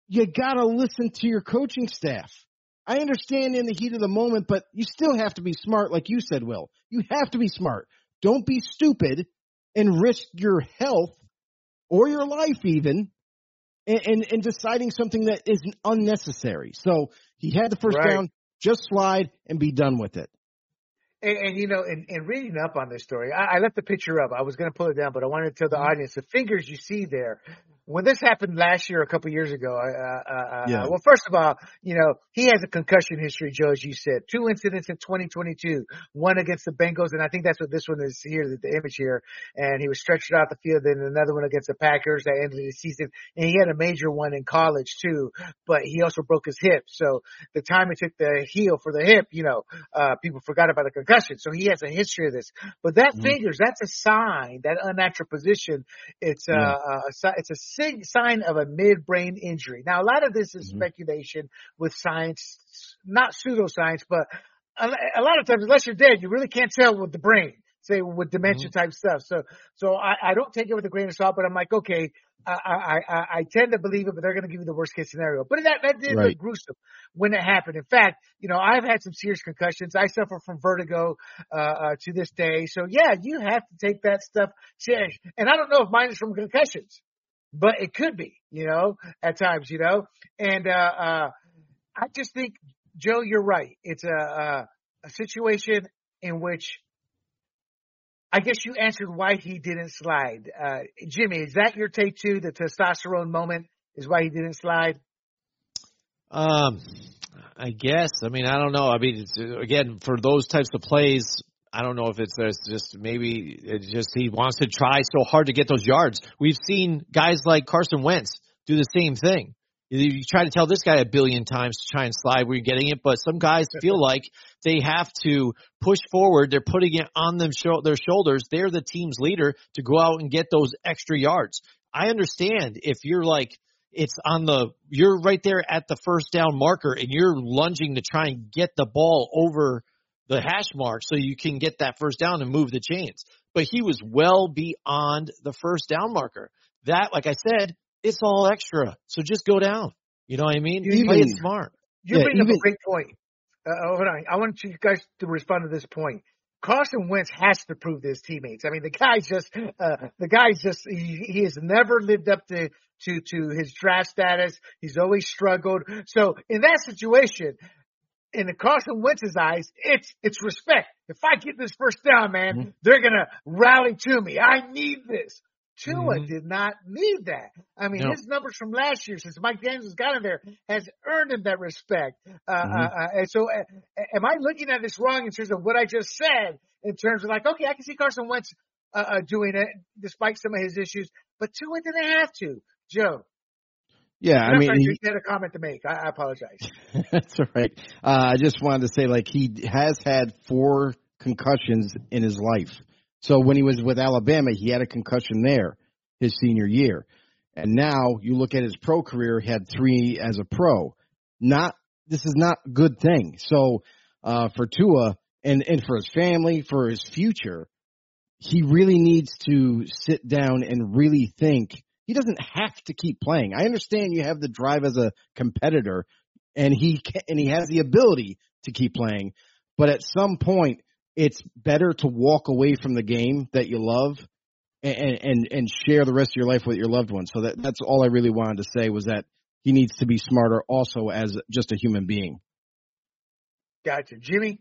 you got to listen to your coaching staff. I understand in the heat of the moment, but you still have to be smart, like you said, Will. You have to be smart. Don't be stupid and risk your health or your life even in, in, in deciding something that is unnecessary. So he had the first Right. down, just slide and be done with it. And, and you know, in, in reading up on this story, I, I left the picture up. I was going to pull it down, but I wanted to tell the audience the fingers you see there. When this happened last year, a couple of years ago, uh, uh, Yeah. well, first of all, you know, he has a concussion history, Joe, as you said. Two incidents in twenty twenty-two, one against the Bengals, and I think that's what this one is here, the, the image here. And he was stretched out the field, then another one against the Packers that ended the season. And he had a major one in college, too, but he also broke his hip. So the time it took the heel for the hip, you know, uh, people forgot about the concussion. So he has a history of this. But that Mhm. fingers, that's a sign, that unnatural position. It's a, Yeah. a, a, si- it's a sig- sign of a mid-brain injury. Now, a lot of this is Mhm. speculation with science, not pseudoscience, but a, a lot of times, unless you're dead, you really can't tell with the brain, say with dementia type stuff. So, so I, I don't take it with a grain of salt, but I'm like, okay, I, I, I, I tend to believe it, but they're going to give you the worst case scenario. But that, that did Right. look gruesome when it happened. In fact, you know, I've had some serious concussions. I suffer from vertigo, uh, uh, to this day. So yeah, you have to take that stuff serious. And I don't know if mine is from concussions, but it could be, you know, at times, you know, and, uh, uh, I just think, Joe, you're right. It's a, a, a situation in which I guess you answered why he didn't slide. Uh, Jimmy, is that your take too? The testosterone moment is why he didn't slide? Um, I guess. I mean, I don't know. I mean, it's, again, for those types of plays, I don't know if it's there's just maybe it's just he wants to try so hard to get those yards. We've seen guys like Carson Wentz do the same thing. You try to tell this guy a billion times to try and slide where you're getting it, but some guys feel like they have to push forward. They're putting it on them sho- their shoulders. They're the team's leader to go out and get those extra yards. I understand if you're like, it's on the, you're right there at the first down marker and you're lunging to try and get the ball over the hash mark so you can get that first down and move the chains. But he was well beyond the first down marker. That, like I said, it's all extra. So just go down. You know what I mean? You- Play even- it smart. You Yeah, bring up even- a great point. Uh, hold on. I want you guys to respond to this point. Carson Wentz has to prove to his teammates. I mean, the guy's just, uh, the guy's just, he, he has never lived up to, to, to his draft status. He's always struggled. So in that situation, in the Carson Wentz's eyes, it's, it's respect. If I get this first down, man, Mm-hmm. they're going to rally to me. I need this. Tua Mhm. did not need that. I mean, No. his numbers from last year, since Mike Daniels has got him there, has earned him that respect. Uh, Mhm. uh, uh, and so, uh, am I looking at this wrong in terms of what I just said? In terms of like, okay, I can see Carson Wentz uh, uh, doing it despite some of his issues, but Tua didn't have to. Joe, Yeah, I'm I mean, sorry, he, you had a comment to make. I, I apologize. that's all right. Uh, I just wanted to say, like, he has had four concussions in his life. So when he was with Alabama, he had a concussion there his senior year. And now you look at his pro career, he had three as a pro. Not, this is not a good thing. So, uh, for Tua and, and for his family, for his future, he really needs to sit down and really think. He doesn't have to keep playing. I understand you have the drive as a competitor, and he can, and he has the ability to keep playing. But at some point, it's better to walk away from the game that you love and and, and share the rest of your life with your loved ones. So that, that's all I really wanted to say was that he needs to be smarter also as just a human being. Gotcha. Jimmy?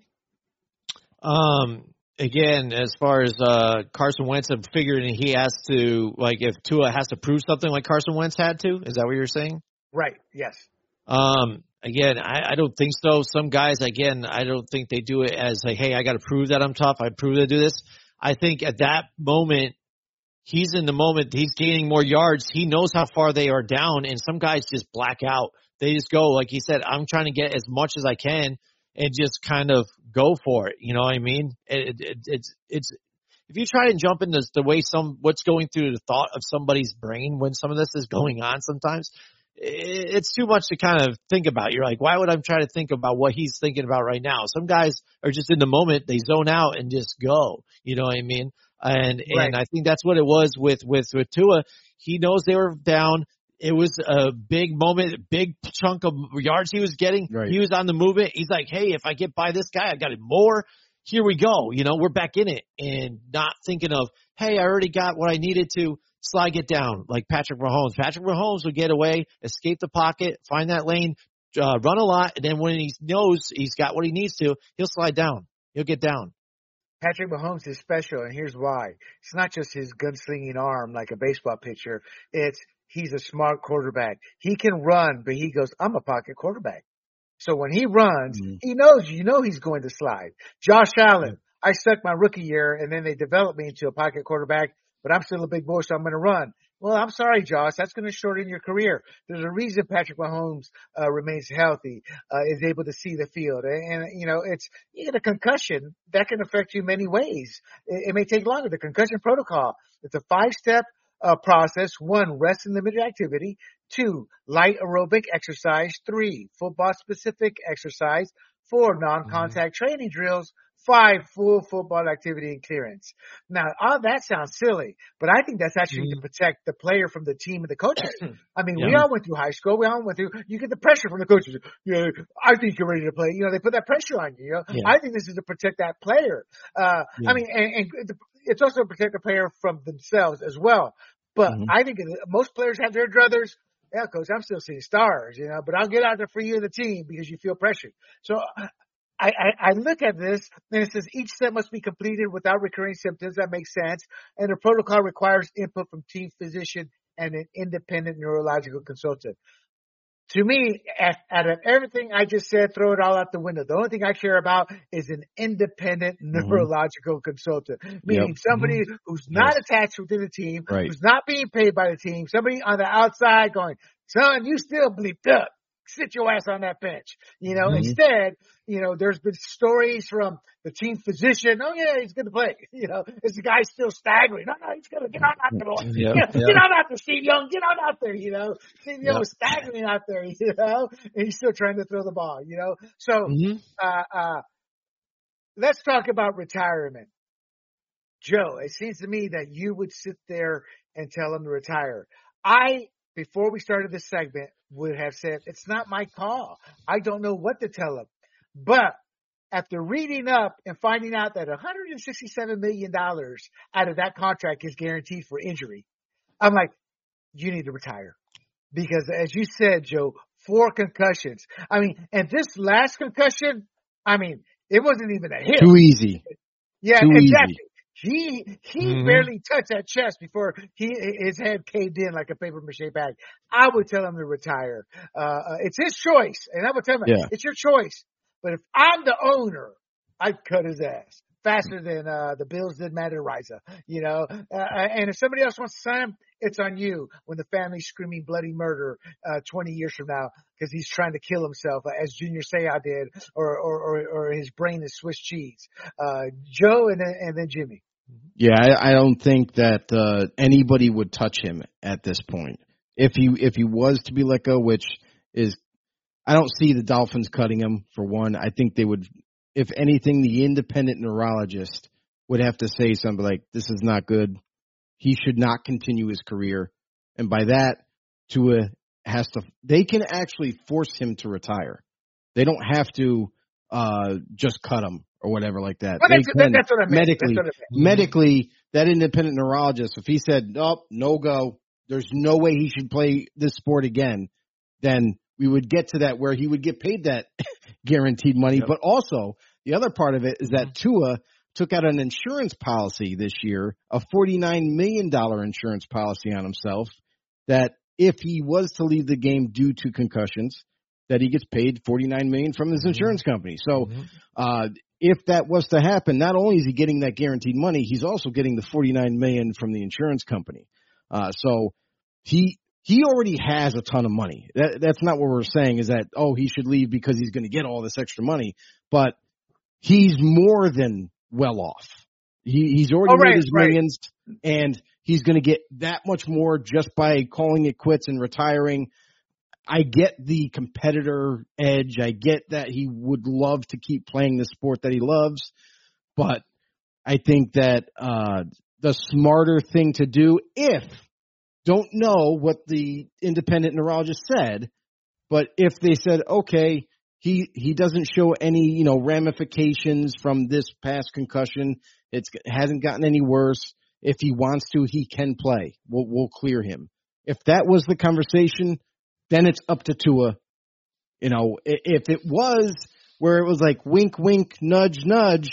Um, again, as far as uh, Carson Wentz, I'm figuring he has to, like, if Tua has to prove something like Carson Wentz had to. Is that what you're saying? Right. Yes. Um, again, I, I don't think so. Some guys, again, I don't think they do it as like, hey, I got to prove that I'm tough. I prove to do this. I think at that moment, he's in the moment. He's gaining more yards. He knows how far they are down, and some guys just black out. They just go, like he said, I'm trying to get as much as I can and just kind of go for it. You know what I mean? It, it, it's it's if you try and jump into the way some what's going through the thought of somebody's brain when some of this is going on, sometimes it, it's too much to kind of think about. You're like, why would I try to think about what he's thinking about right now? Some guys are just in the moment. They zone out and just go. You know what I mean? And Right. and I think that's what it was with with with Tua. He knows they were down. it was a big moment, big chunk of yards he was getting. Right. He was on the movement. He's like, hey, if I get by this guy, I got it more. Here we go. You know, we're back in it and not thinking of, hey, I already got what I needed to. Slide it down like Patrick Mahomes. Patrick Mahomes will get away, escape the pocket, find that lane, uh, run a lot, and then when he knows he's got what he needs to, he'll slide down. He'll get down. Patrick Mahomes is special, and here's why. It's not just his gunslinging arm like a baseball pitcher. It's he's a smart quarterback. He can run, but he goes, I'm a pocket quarterback. So when he runs, mm-hmm. he knows, you know, he's going to slide. Josh Allen, I sucked my rookie year, and then they developed me into a pocket quarterback, but I'm still a big boy, so I'm going to run. Well, I'm sorry, Josh. That's going to shorten your career. There's a reason Patrick Mahomes uh, remains healthy, uh, is able to see the field. And, and, you know, it's, you get a concussion, that can affect you many ways. It, it may take longer. The concussion protocol, it's a five-step uh, process. One, rest and limited activity. Two, light aerobic exercise. Three, football-specific exercise. Four, non-contact mm-hmm. training drills. Five, full football activity and clearance. Now, all that sounds silly, but I think that's actually mm-hmm. to protect the player from the team and the coaches. I mean, yeah. we all went through high school. We all went through, you get the pressure from the coaches. Yeah, I think you're ready to play. You know, they put that pressure on you. You know, yeah. I think this is to protect that player. Uh, yeah. I mean, and, and it's also to protect the player from themselves as well. But mm-hmm. I think most players have their druthers. Yeah, coach, I'm still seeing stars, you know, but I'll get out there for you and the team because you feel pressured. So, I, I, I look at this and it says each step must be completed without recurring symptoms. That makes sense. And the protocol requires input from team physician and an independent neurological consultant. To me, out of everything I just said, throw it all out the window. The only thing I care about is an independent mm-hmm. neurological consultant, meaning yep. somebody mm-hmm. who's not yes. attached within the team, right. who's not being paid by the team, somebody on the outside going, son, you still bleeped up. Sit your ass on that bench. You know, mm-hmm. instead, you know, there's been stories from the team physician. Oh yeah, he's going to play. You know, is the guy still staggering? No, no, he's going to get on out there. Yeah, get, yeah. get on out there, Steve Young. Get on out there. You know, Steve Young yeah. was staggering out there. You know, and he's still trying to throw the ball. You know, so mm-hmm. uh, uh, let's talk about retirement. Joe, it seems to me that you would sit there and tell him to retire. I. Before we started this segment, would have said, it's not my call. I don't know what to tell him. But after reading up and finding out that one hundred sixty-seven million dollars out of that contract is guaranteed for injury, I'm like, you need to retire. Because as you said, Joe, four concussions. I mean, and this last concussion, I mean, it wasn't even a hit. Too easy. Yeah, Too exactly. Easy. He he mm-hmm. barely touched that chest before he his head caved in like a paper mache bag. I would tell him to retire. Uh, it's his choice, and I would tell him yeah. it's your choice. But if I'm the owner, I'd cut his ass faster than uh, the Bills did Matt Araiza. You know, uh, and if somebody else wants to sign him, it's on you. When the family's screaming bloody murder uh, twenty years from now because he's trying to kill himself, uh, as Junior Seau did, or or or, or his brain is Swiss cheese. Uh, Joe and then and then Jimmy. Yeah, I, I don't think that uh, anybody would touch him at this point. If he if he was to be let go, which is, I don't see the Dolphins cutting him for one. I think they would, if anything, the independent neurologist would have to say something like, "This is not good. He should not continue his career." And by that, Tua has to. They can actually force him to retire. They don't have to uh, just cut him or whatever like that. Well, that's, can, that's what I meant. Medically, what I meant. medically, that independent neurologist, if he said, nope, no go, there's no way he should play this sport again, then we would get to that where he would get paid that guaranteed money. Yep. But also, the other part of it is that Tua took out an insurance policy this year, a forty-nine million dollars insurance policy on himself, that if he was to leave the game due to concussions, that he gets paid forty-nine million dollars from his insurance company. So, mm-hmm. uh, if that was to happen, not only is he getting that guaranteed money, he's also getting the forty-nine million dollars from the insurance company. Uh, so he, he already has a ton of money. That, that's not what we're saying is that, oh, he should leave because he's going to get all this extra money, but he's more than well off. He, he's already oh, right, made his right. millions, and he's going to get that much more just by calling it quits and retiring. I get the competitor edge. I get that he would love to keep playing the sport that he loves, but I think that uh, the smarter thing to do, if don't know what the independent neurologist said, but if they said, okay, he he doesn't show any, you know, ramifications from this past concussion, it's, it hasn't gotten any worse. If he wants to, he can play. We'll, we'll clear him. If that was the conversation, then it's up to Tua. You know, if it was where it was like wink, wink, nudge, nudge,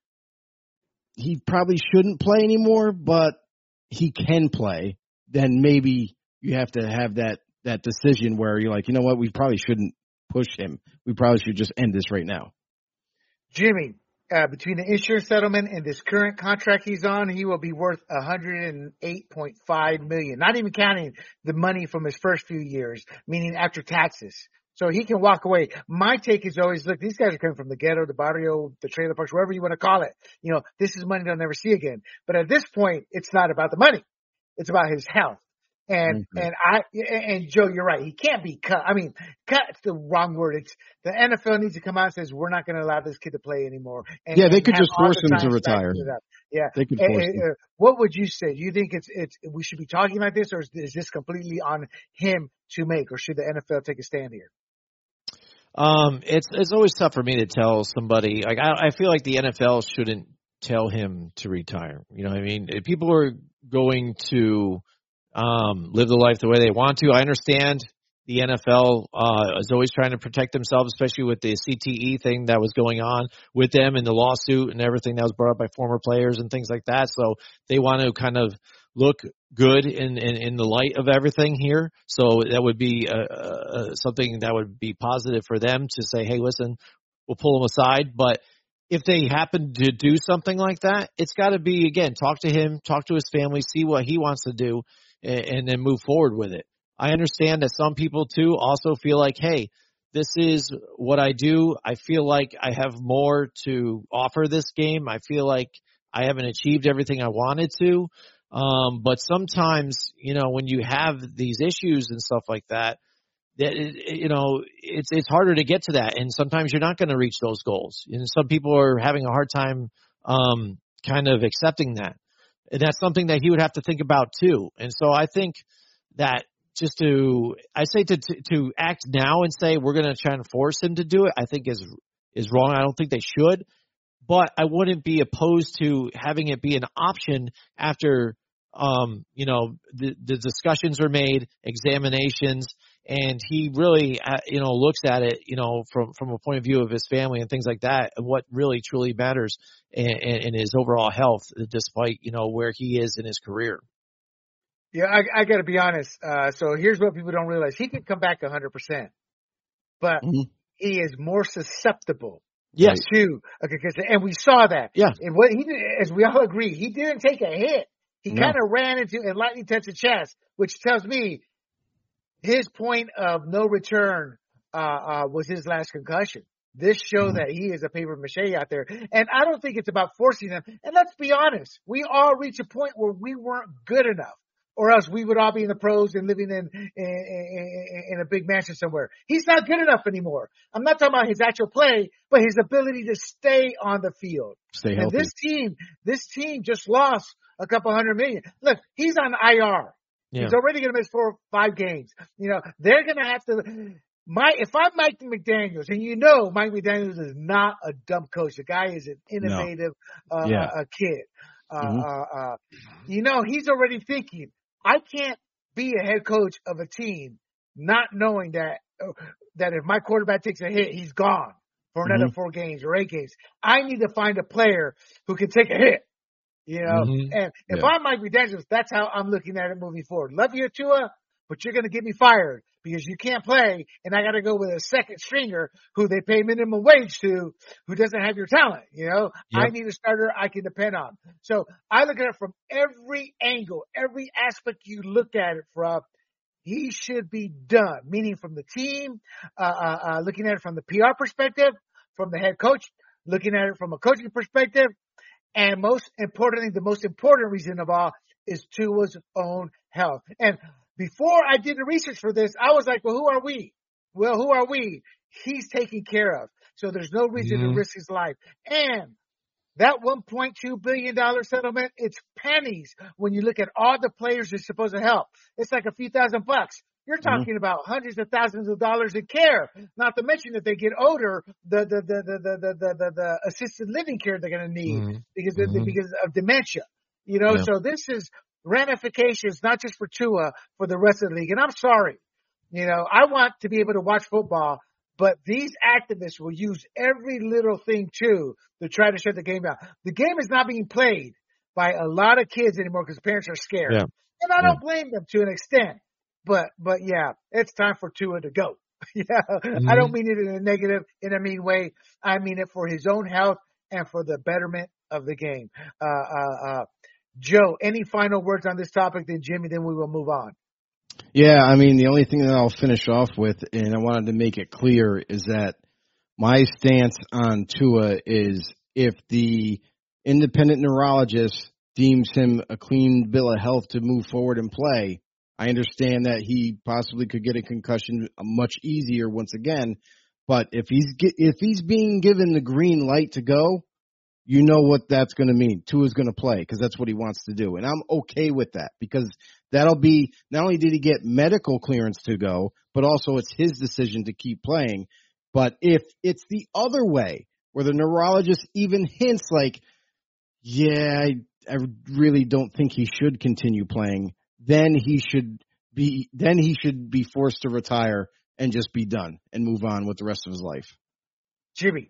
he probably shouldn't play anymore, but he can play. Then maybe you have to have that, that decision where you're like, you know what, we probably shouldn't push him. We probably should just end this right now. Jimmy, uh, between the insurance settlement and this current contract he's on, he will be worth one hundred eight point five million dollars, not even counting the money from his first few years, meaning after taxes. So he can walk away. My take is always, look, these guys are coming from the ghetto, the barrio, the trailer parks, wherever you want to call it. You know, this is money they'll never see again. But at this point, it's not about the money. It's about his health. And, mm-hmm. and I, and Joe, you're right. He can't be cut. I mean, cut's the wrong word. It's the N F L needs to come out and says, we're not going to allow this kid to play anymore. And, yeah, they could just force him to retire. Yeah. They could force and, him. Uh, what would you say? Do you think it's, it's, we should be talking like this, or is, is this completely on him to make, or should the N F L take a stand here? Um, it's, it's always tough for me to tell somebody, like, I, I feel like the N F L shouldn't tell him to retire. You know what I mean? If people are going to, Um, live the life the way they want to. I understand the N F L uh, is always trying to protect themselves, especially with the C T E thing that was going on with them and the lawsuit and everything that was brought up by former players and things like that. So they want to kind of look good in, in, in the light of everything here. So that would be uh, uh, something that would be positive for them to say, hey, listen, we'll pull them aside. But if they happen to do something like that, it's got to be, again, talk to him, talk to his family, see what he wants to do, and then move forward with it. I understand that some people too also feel like, hey, this is what I do. I feel like I have more to offer this game. I feel like I haven't achieved everything I wanted to. Um, but sometimes, you know, when you have these issues and stuff like that, that you know, it's it's harder to get to that, and sometimes you're not going to reach those goals. And some people are having a hard time um, kind of accepting that. And that's something that he would have to think about too. And so I think that just to, I say to, to, to act now and say we're going to try and force him to do it, I think is, is wrong. I don't think they should, but I wouldn't be opposed to having it be an option after, um, you know, the, the discussions are made, examinations, and he really, uh, you know, looks at it, you know, from, from a point of view of his family and things like that, and what really truly matters in, in his overall health, despite, you know, where he is in his career. Yeah, I, I got to be honest. Uh, so here's what people don't realize: he could come back one hundred percent, but mm-hmm. he is more susceptible. Yes. To a concussion, and we saw that. Yeah. And what he did, as we all agree, he didn't take a hit. He no. kind of ran into and lightly touched the chest, which tells me his point of no return uh, uh, was his last concussion. This shows mm-hmm. that he is a paper mache out there. And I don't think it's about forcing them. And let's be honest, we all reach a point where we weren't good enough, or else we would all be in the pros and living in, in, in, in a big mansion somewhere. He's not good enough anymore. I'm not talking about his actual play, but his ability to stay on the field. Stay healthy. And this team, this team just lost a couple hundred million. Look, he's on I R. Yeah. He's already going to miss four or five games. You know, they're going to have to, my, if I'm Mike McDaniels, and you know Mike McDaniels is not a dumb coach. The guy is an innovative no. uh, yeah. uh, kid. Uh, mm-hmm. uh, uh, you know, he's already thinking, I can't be a head coach of a team not knowing that, uh, that if my quarterback takes a hit, he's gone for another mm-hmm. four games or eight games. I need to find a player who can take a hit. You know, mm-hmm. and if yeah. I'm Mike McDaniels, that's how I'm looking at it moving forward. Love you, Tua, but you're going to get me fired because you can't play, and I got to go with a second stringer who they pay minimum wage to, who doesn't have your talent. You know, yep. I need a starter I can depend on. So I look at it from every angle, every aspect you look at it from. He should be done, meaning from the team, uh, uh, uh, looking at it from the P R perspective, from the head coach, looking at it from a coaching perspective. And most importantly, the most important reason of all is Tua's own health. And before I did the research for this, I was like, well, who are we? Well, who are we? He's taken care of. So there's no reason mm-hmm. to risk his life. And That one point two billion dollars settlement, it's pennies when you look at all the players they're supposed to help. It's like a few thousand bucks. You're talking about hundreds of thousands of dollars in care, not to mention if they get older, the the the the the the, the, the, the assisted living care they're going to need Mm-hmm. because Mm-hmm. of, because of dementia. You know, Yeah. so this is ramifications not just for Tua, for the rest of the league. And I'm sorry, you know, I want to be able to watch football, but these activists will use every little thing too to try to shut the game down. The game is not being played by a lot of kids anymore because parents are scared. Yeah. And I Yeah. don't blame them to an extent. But, but yeah, it's time for Tua to go. yeah. Mm-hmm. I don't mean it in a negative, in a mean way. I mean it for his own health and for the betterment of the game. Uh, uh, uh, Joe, any final words on this topic? Then Jimmy, then we will move on. Yeah, I mean, the only thing that I'll finish off with, and I wanted to make it clear, is that my stance on Tua is if the independent neurologist deems him a clean bill of health to move forward and play, I understand that he possibly could get a concussion much easier once again. But if he's if he's being given the green light to go, you know what that's going to mean. Tua's going to play because that's what he wants to do. And I'm okay with that because that'll be, not only did he get medical clearance to go, but also it's his decision to keep playing. But if it's the other way, where the neurologist even hints like, yeah, I, I really don't think he should continue playing, then he should be, then he should be forced to retire and just be done and move on with the rest of his life. Jimmy.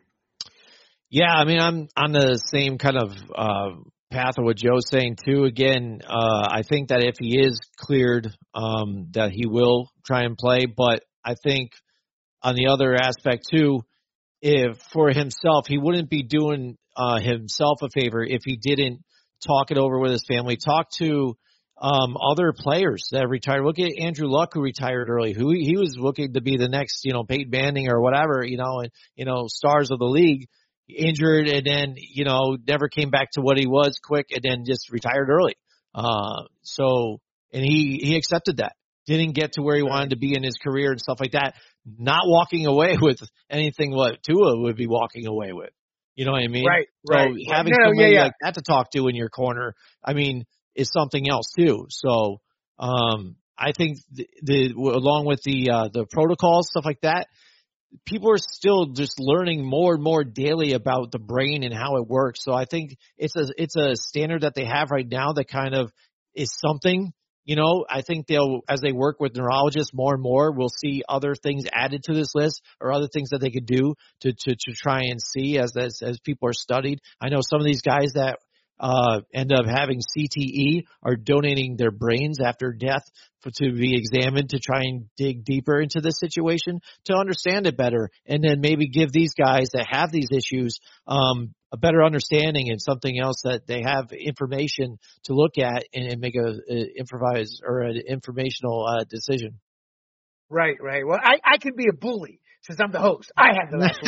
Yeah, I mean, I'm on the same kind of uh, path of what Joe's saying too. Again, uh, I think that if he is cleared, um, that he will try and play. But I think on the other aspect too, if for himself, he wouldn't be doing uh, himself a favor if he didn't talk it over with his family, talk to um, other players that retired. Look at Andrew Luck, who retired early, who he was looking to be the next, you know, Peyton Manning or whatever, you know, and, you know, stars of the league, injured and then, you know, never came back to what he was quick and then just retired early. Uh, so, and he, he accepted that. Didn't get to where he wanted to be in his career and stuff like that. Not walking away with anything what Tua would be walking away with. You know what I mean? Right, so right. having No, somebody yeah, yeah. like that to talk to in your corner, I mean, is something else too. So, um, I think the, the along with the, uh, the protocols, stuff like that, people are still just learning more and more daily about the brain and how it works. So I think it's a, it's a standard that they have right now that kind of is something. You know, I think they'll, as they work with neurologists more and more, we'll see other things added to this list or other things that they could do to, to, to try and see as, as, as people are studied. I know some of these guys that, uh, end up having C T E are donating their brains after death for, to be examined to try and dig deeper into this situation to understand it better. And then maybe give these guys that have these issues, um, a better understanding and something else that they have information to look at and, and make a, a improvise or an informational uh, decision. Right, right. Well, I, I can be a bully since I'm the host. I have the last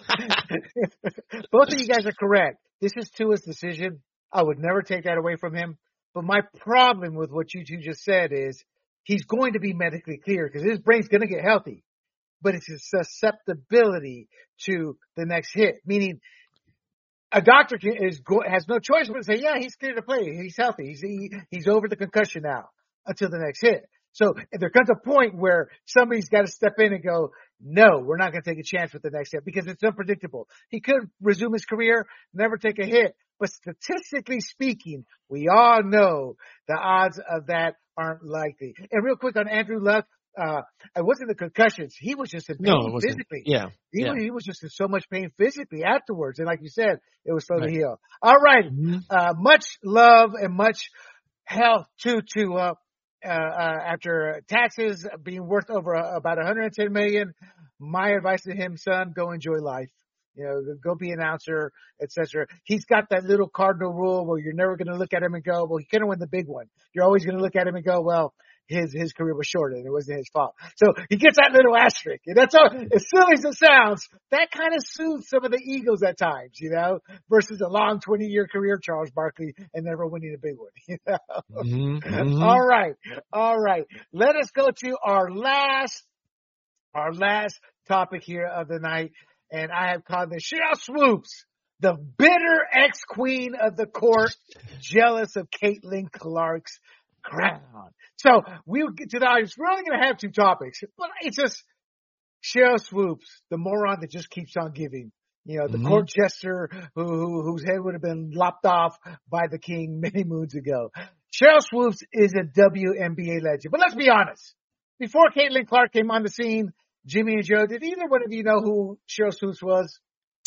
word. Both of you guys are correct. This is Tua's decision. I would never take that away from him. But my problem with what you two just said is he's going to be medically clear because his brain's going to get healthy. But it's his susceptibility to the next hit, meaning a doctor can, is go, has no choice but to say, yeah, he's clear to play. He's healthy. He's he, he's over the concussion now until the next hit. So if there comes a point where somebody's got to step in and go, no, we're not going to take a chance with the next hit because it's unpredictable. He could resume his career, never take a hit. But statistically speaking, we all know the odds of that aren't likely. And real quick on Andrew Luck, uh, it wasn't the concussions. He was just in pain No, it wasn't. physically. Yeah. He, yeah. Was, he was just in so much pain physically afterwards. And like you said, it was slow Right. to heal. All right. Mm-hmm. Uh, much love and much health to, to, uh, uh, uh, after taxes being worth over uh, about one hundred ten million, my advice to him, son, go enjoy life. You know, go be an announcer, et cetera. He's got that little cardinal rule where you're never going to look at him and go, well, he couldn't win the big one. You're always going to look at him and go, well, his, his career was shorter and it wasn't his fault. So he gets that little asterisk. And that's all, as silly as it sounds, that kind of soothes some of the egos at times, you know, versus a long twenty year career, Charles Barkley, and never winning a big one, you know. Mm-hmm. Mm-hmm. All right. All right. Let us go to our last, our last topic here of the night. And I have called the Shell Swoops. the bitter ex-queen of the court, jealous of Caitlin Clark's crown. So we'll get to the audience. We're only going to have two topics, but it's just Sheryl Swoopes, the moron that just keeps on giving. You know, the mm-hmm. court jester who, who, whose head would have been lopped off by the king many moons ago. Sheryl Swoopes is a W N B A legend. But let's be honest. Before Caitlin Clark came on the scene, Jimmy and Joe, did either one of you know who Sheryl Swoopes was?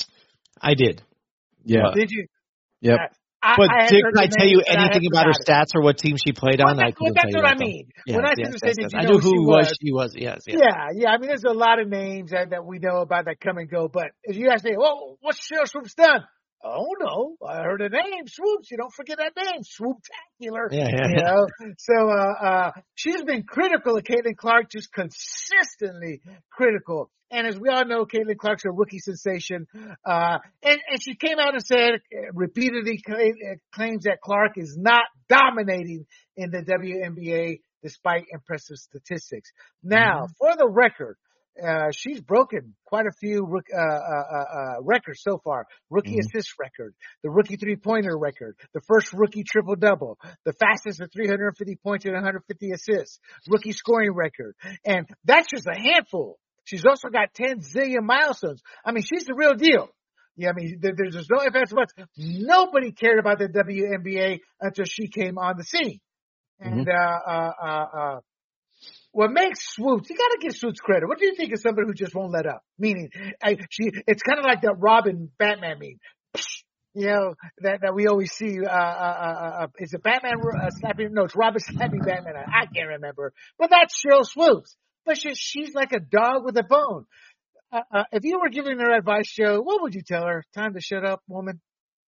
I did. Yeah. Did you? Yep. I, but I did I tell you anything about her stats or what team she played on? Well, I couldn't well, that's tell you what I that, mean. Yes, when I yes, yes, yes, yes, yes. you I know knew who she was. was. She was. Yes, yes. Yeah, yeah. I mean, there's a lot of names that, that we know about that come and go. But if you ask me, well, what's Sheryl Swoopes done? Oh no, I heard a name, Swoopes. You don't forget that name, Swooptacular. Yeah, yeah, you yeah. know. So uh, uh, she's been critical of Caitlin Clark, just consistently critical. And as we all know, Caitlin Clark's a rookie sensation. Uh, and, and she came out and said, repeatedly claims that Clark is not dominating in the W N B A despite impressive statistics. Now, mm-hmm. for the record, Uh, she's broken quite a few uh, uh, uh, records so far. Rookie mm-hmm. assist record, the rookie three-pointer record, the first rookie triple-double, the fastest with three hundred fifty points and one hundred fifty assists, rookie scoring record. And that's just a handful. She's also got ten zillion milestones. I mean, she's the real deal. Yeah, I mean, there, there's no ifs, ands, buts. Nobody cared about the W N B A until she came on the scene. And, mm-hmm. uh, uh, uh, uh, what makes Swoopes, you got to give Swoopes credit. What do you think of somebody who just won't let up? Meaning, I, she, it's kind of like that Robin Batman meme, you know, that, that we always see. Uh, uh, uh, is it Batman uh, slapping? No, it's Robin slapping Batman. I, I can't remember. But that's Sheryl Swoopes. But she, she's like a dog with a bone. Uh, uh, if you were giving her advice, Joe, what would you tell her? Time to shut up, woman.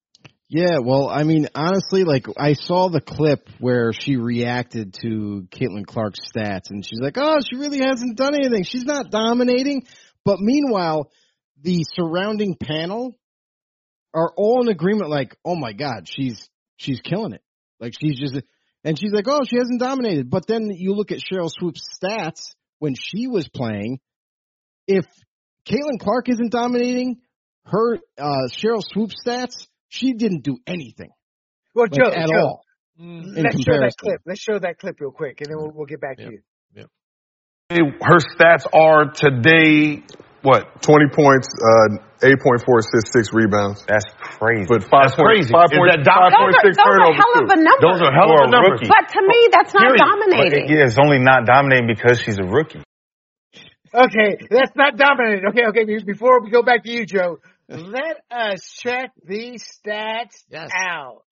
Yeah, well, I mean, honestly, like, I saw the clip where she reacted to Caitlin Clark's stats, and she's like, oh, she really hasn't done anything. She's not dominating. But meanwhile, the surrounding panel are all in agreement, like, oh, my God, she's she's killing it. Like, she's just – and she's like, oh, she hasn't dominated. But then you look at Sheryl Swoopes' stats when she was playing. If Caitlin Clark isn't dominating, her uh, Sheryl Swoopes' stats – she didn't do anything. Well, like, Joe, at Joe, all. Let's show that clip. Let's show that clip real quick, and then we'll, we'll get back yep. to you. Yep. Her stats are today, what? twenty points, uh, eight point four assists, six rebounds. That's crazy. But five that's point, crazy. five point, that five point six those are, turnovers. Those are hell of a number. Those are hell of a number. But to me, that's not Period. dominating. But, yeah, it's only not dominating because she's a rookie. Okay, that's not dominating. Okay, okay, before we go back to you, Joe, let us check these stats yes. out.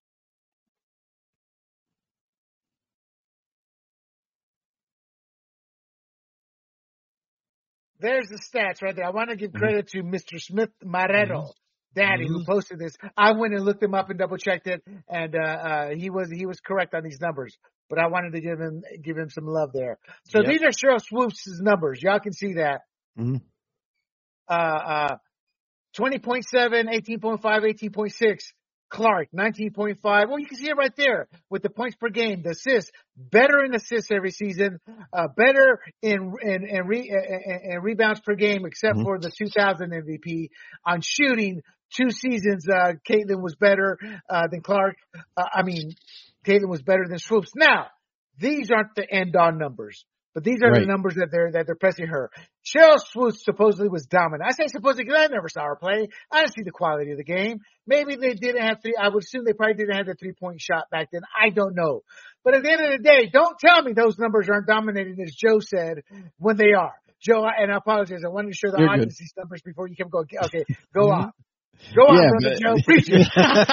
There's the stats right there. I want to give credit to Mister Smith Marrero, Daddy, mm-hmm. who posted this. I went and looked him up and double checked it, and uh, uh, he was he was correct on these numbers. But I wanted to give him give him some love there. So yep. these are Sheryl Swoopes' numbers. Y'all can see that. Mm-hmm. Uh, uh, twenty point seven, eighteen point five, eighteen point six. Clark, nineteen point five. Well, you can see it right there with the points per game, the assists, better in assists every season, uh, better in, in, in, re, in, in rebounds per game, except mm-hmm. for the two thousand M V P. On shooting, two seasons, uh, Caitlin was better, uh, than Clark. Uh, I mean, Caitlin was better than Swoopes. Now, these aren't the end-on numbers. But these are right. the numbers that they're that they're pressing her. Sheryl Swoopes supposedly was dominant. I say supposedly because I never saw her play. I didn't see the quality of the game. Maybe they didn't have three. I would assume they probably didn't have the three point shot back then. I don't know. But at the end of the day, don't tell me those numbers aren't dominating, as Joe said, when they are. Joe, and I apologize. I wanted to show the You're audience good. these numbers before you kept going. Okay, go on. Go on, yeah, brother but, Joe. Preach it.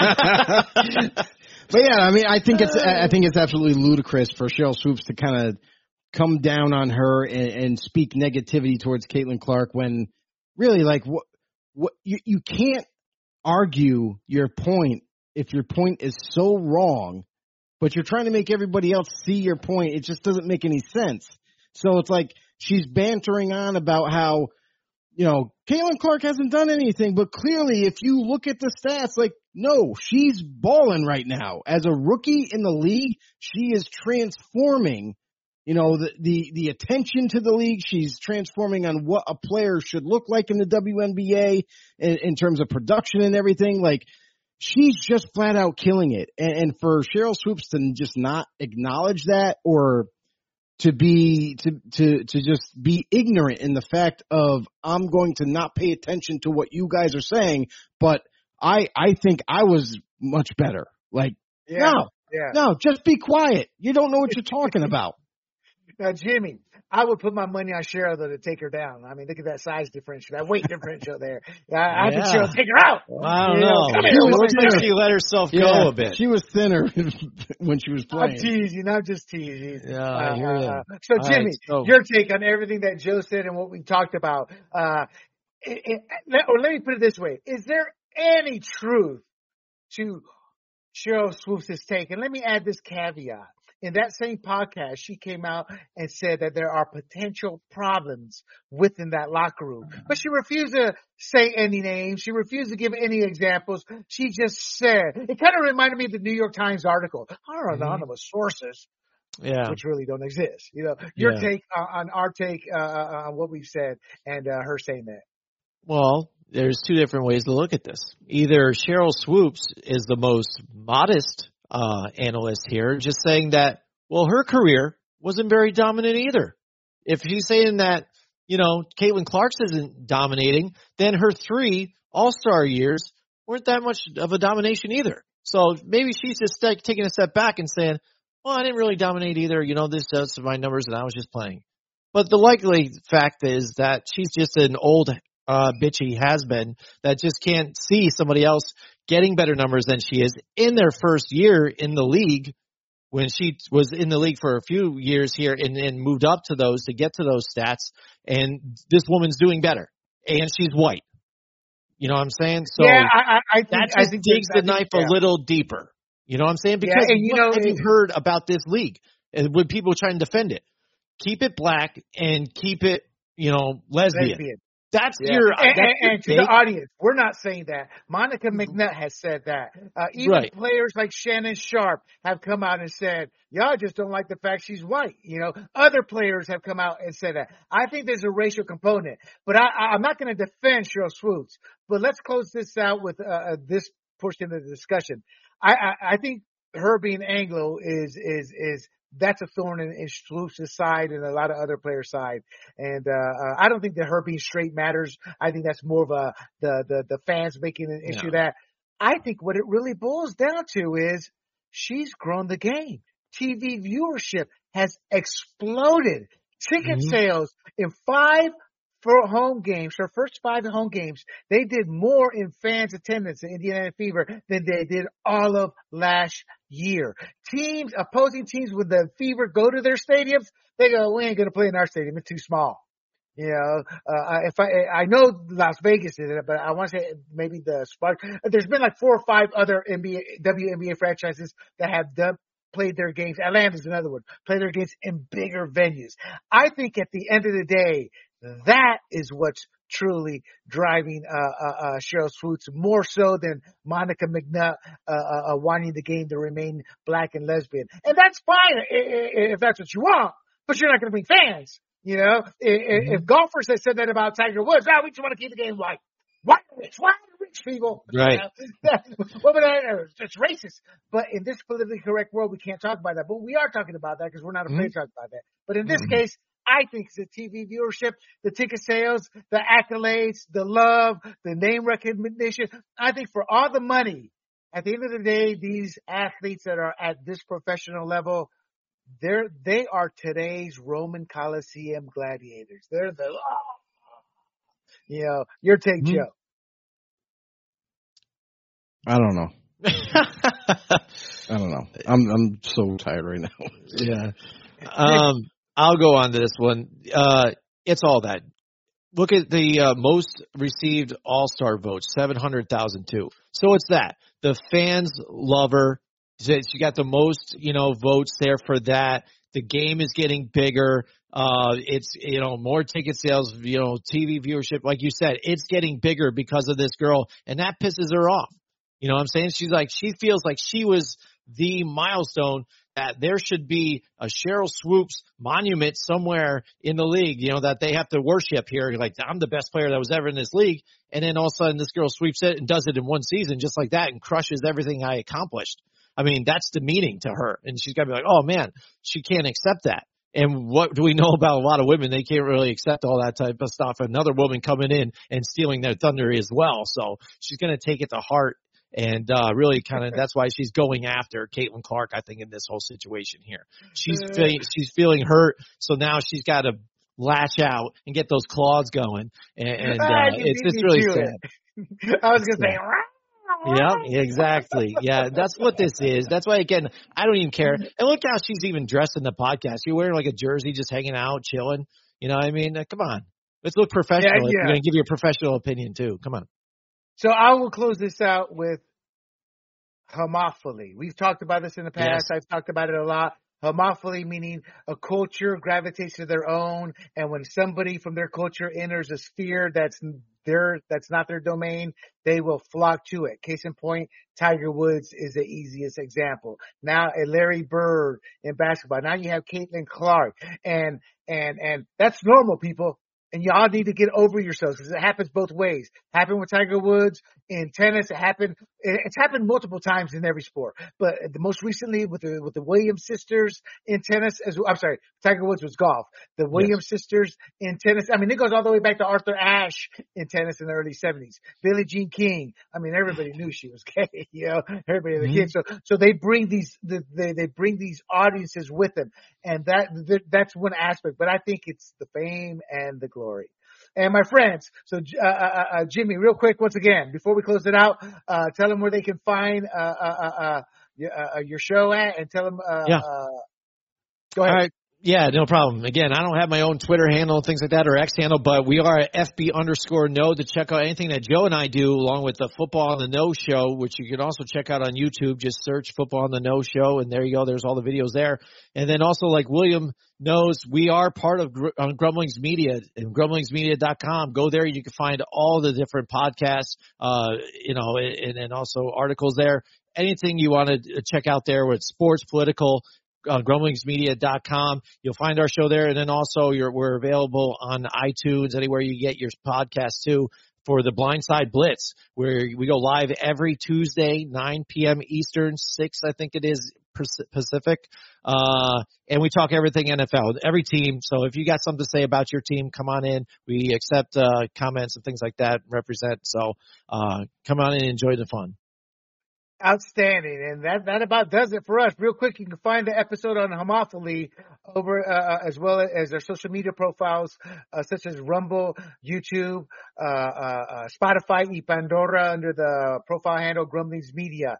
But yeah, I mean, I think it's I think it's absolutely ludicrous for Sheryl Swoopes to kind of come down on her and, and speak negativity towards Caitlin Clark when really, like, what what you you can't argue your point if your point is so wrong, but you're trying to make everybody else see your point. It just doesn't make any sense. So it's like she's bantering on about how, you know, Caitlin Clark hasn't done anything, but clearly if you look at the stats, like, no, she's balling right now. As a rookie in the league, she is transforming You know, the, the, the attention to the league. She's transforming on what a player should look like in the W N B A in, in terms of production and everything. Like, she's just flat out killing it. And, and for Sheryl Swoopes to just not acknowledge that, or to be, to, to, to just be ignorant in the fact of, I'm going to not pay attention to what you guys are saying, but I, I think I was much better. Like, Yeah, no, yeah. no, just be quiet. You don't know what you're talking about. Now, Jimmy, I would put my money on Cheryl though to take her down. I mean, look at that size differential, that weight differential there. I, I think Yeah. Cheryl take her out. I don't You know. come It here, looks woman. like she let herself go Yeah, a bit. She was thinner when she was I'm playing. teasing. I'm just teasing. Yeah, I hear you. Uh, so, All Jimmy, right, so- your take on everything that Joe said and what we talked about. Uh, it, it, let, or let me put it this way. Is there any truth to Sheryl Swoopes' take? And let me add this caveat. In that same podcast, she came out and said that there are potential problems within that locker room. But she refused to say any names. She refused to give any examples. She just said, it kind of reminded me of the New York Times article, our anonymous sources, Yeah. which really don't exist. You know, your Yeah. take on, on our take uh, on what we've said and uh, her saying that. Well, there's two different ways to look at this. Either Sheryl Swoopes is the most modest uh, analyst here, just saying that, well, her career wasn't very dominant either. If she's saying that, you know, Caitlin Clark's isn't dominating, then her three All-Star years weren't that much of a domination either. So maybe she's just like, taking a step back and saying, well, I didn't really dominate either. You know, this does my numbers and I was just playing. But the likely fact is that she's just an old uh, bitchy has-been that just can't see somebody else getting better numbers than she is in their first year in the league, when she was in the league for a few years here and, and moved up to those to get to those stats. And this woman's doing better, and she's white. You know what I'm saying? So yeah, I, I, I think, that I just think digs I the think, knife yeah. a little deeper. You know what I'm saying? Yeah, Because and you what know, have you it- heard about this league? And when people try and defend it, keep it black and keep it, you know, lesbian. lesbian. That's Yeah. your and, that's and, your and to take. the audience, we're not saying that. Monica McNutt has said that. Uh, even Right. players like Shannon Sharp have come out and said, y'all just don't like the fact she's white. You know, other players have come out and said that. I think there's a racial component, but I, I, I'm not going to defend Sheryl Swoopes. But let's close this out with uh, uh, this portion of the discussion. I, I, I think her being Anglo is is is that's a thorn in, in Swoopes' side and a lot of other players' side. And uh, uh, I don't think that her being straight matters. I think that's more of a the the, the fans making an issue. Yeah. That I think what it really boils down to is she's grown the game. T V viewership has exploded. Ticket Mhm. sales in five for home games, her first five home games, they did more in fans attendance in Indiana Fever than they did all of last year. Teams, opposing teams with the Fever go to their stadiums, they go, we ain't going to play in our stadium. It's too small. You know, uh, if I, I know Las Vegas did it, but I want to say maybe the Spark. There's been like four or five other N B A, W N B A franchises that have done, played their games. Atlanta's another one. Play their games in bigger venues. I think at the end of the day, that is what's truly driving uh, uh, uh, Sheryl Swoopes more so than Monica McNutt uh, uh, uh, wanting the game to remain black and lesbian. And that's fine if, if that's what you want, but you're not going to bring fans. You know, if, mm-hmm. if golfers had said that about Tiger Woods, ah, we just want to keep the game white. White rich, white rich people. Right. You know? What would that? It's racist. But in this politically correct world, we can't talk about that. But we are talking about that because we're not afraid mm-hmm. to talk about that. But in this mm-hmm. case, I think the T V viewership, the ticket sales, the accolades, the love, the name recognition. I think for all the money, at the end of the day, these athletes that are at this professional level, they're, they are today's Roman Coliseum gladiators. They're the, oh, you know, your take, mm-hmm. Joe. I don't know. I don't know. I'm, I'm so tired right now. Yeah. Um, I'll go on to this one. Uh, it's all that. Look at the uh, most received All-Star votes, seven hundred thousand too. So it's that. The fans love her. She got the most, you know, votes there for that. The game is getting bigger. Uh, it's, you know, more ticket sales, you know, T V viewership. Like you said, it's getting bigger because of this girl, and that pisses her off. You know what I'm saying? She's like, she feels like she was the milestone that there should be a Cheryl Swoops monument somewhere in the league, you know, that they have to worship here. Like, I'm the best player that was ever in this league. And then all of a sudden this girl sweeps it and does it in one season just like that and crushes everything I accomplished. I mean, that's demeaning to her. And she's got to be like, oh, man, she can't accept that. And what do we know about a lot of women? They can't really accept all that type of stuff. Another woman coming in and stealing their thunder as well. So she's going to take it to heart. And uh really kind of that's why she's going after Caitlin Clark, I think, in this whole situation here. She's feeling, she's feeling hurt, so now she's got to lash out and get those claws going. And, and uh, it's it's really sad. I was going to say, yeah, exactly. Yeah, that's what this is. That's why, again, I don't even care. And look how she's even dressed in the podcast. You're wearing like a jersey, just hanging out, chilling. You know what I mean? Come on. Let's look professional. Yeah, yeah. If you're going to give you a professional opinion, too. Come on. So I will close this out with homophily. We've talked about this in the past. Yes. I've talked about it a lot. Homophily meaning a culture gravitates to their own, and when somebody from their culture enters a sphere that's their that's not their domain, they will flock to it. Case in point, Tiger Woods is the easiest example. Now, a Larry Bird in basketball. Now you have Caitlin Clark, and and and that's normal, people. And y'all need to get over yourselves because it happens both ways. It happened with Tiger Woods in tennis. It happened. It's happened multiple times in every sport. But the most recently with the with the Williams sisters in tennis, as I'm sorry, Tiger Woods was golf. The Williams yes. sisters in tennis. I mean, it goes all the way back to Arthur Ashe in tennis in the early seventies. Billie Jean King. I mean, everybody knew she was gay. You know, everybody was mm-hmm. a kid. So so they bring these they they bring these audiences with them, and that that's one aspect. But I think it's the fame and the glory. And my friends, so uh, uh, uh, Jimmy, real quick, once again, before we close it out, uh, tell them where they can find uh, uh, uh, uh, your show at, and tell them. Uh, yeah. Uh, go ahead. All right. Yeah, no problem. Again, I don't have my own Twitter handle and things like that or X handle, but we are at F B underscore no to check out anything that Joe and I do along with the Football on the No show, which you can also check out on YouTube. Just search Football on the No show, and there you go. There's all the videos there. And then also, like William knows, we are part of Gr- uh, Grumblings Media and grumblings media dot com. Go there. You can find all the different podcasts, uh, you know, and, and also articles there. Anything you want to check out there with sports, political, Uh, grumblings media dot com. You'll find our show there. And then also you're, we're available on iTunes, anywhere you get your podcasts too, for the Blindside Blitz, where we go live every Tuesday, nine p.m. Eastern, six, I think it is, Pacific. Uh, and we talk everything N F L, every team. So if you got something to say about your team, come on in. We accept, uh, comments and things like that, represent. So, uh, come on in and enjoy the fun. Outstanding. And that, that about does it for us. Real quick, you can find the episode on homophily over, uh, as well as our social media profiles, uh, such as Rumble, YouTube, uh, uh, uh Spotify, y Pandora under the profile handle Grumblings Media.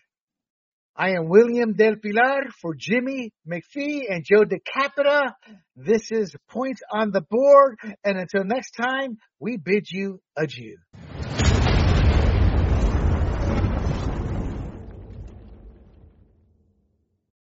I am William Del Pilar for Jimmy McPhee and Joe DeCapita. This is Points on the Board. And until next time, we bid you adieu.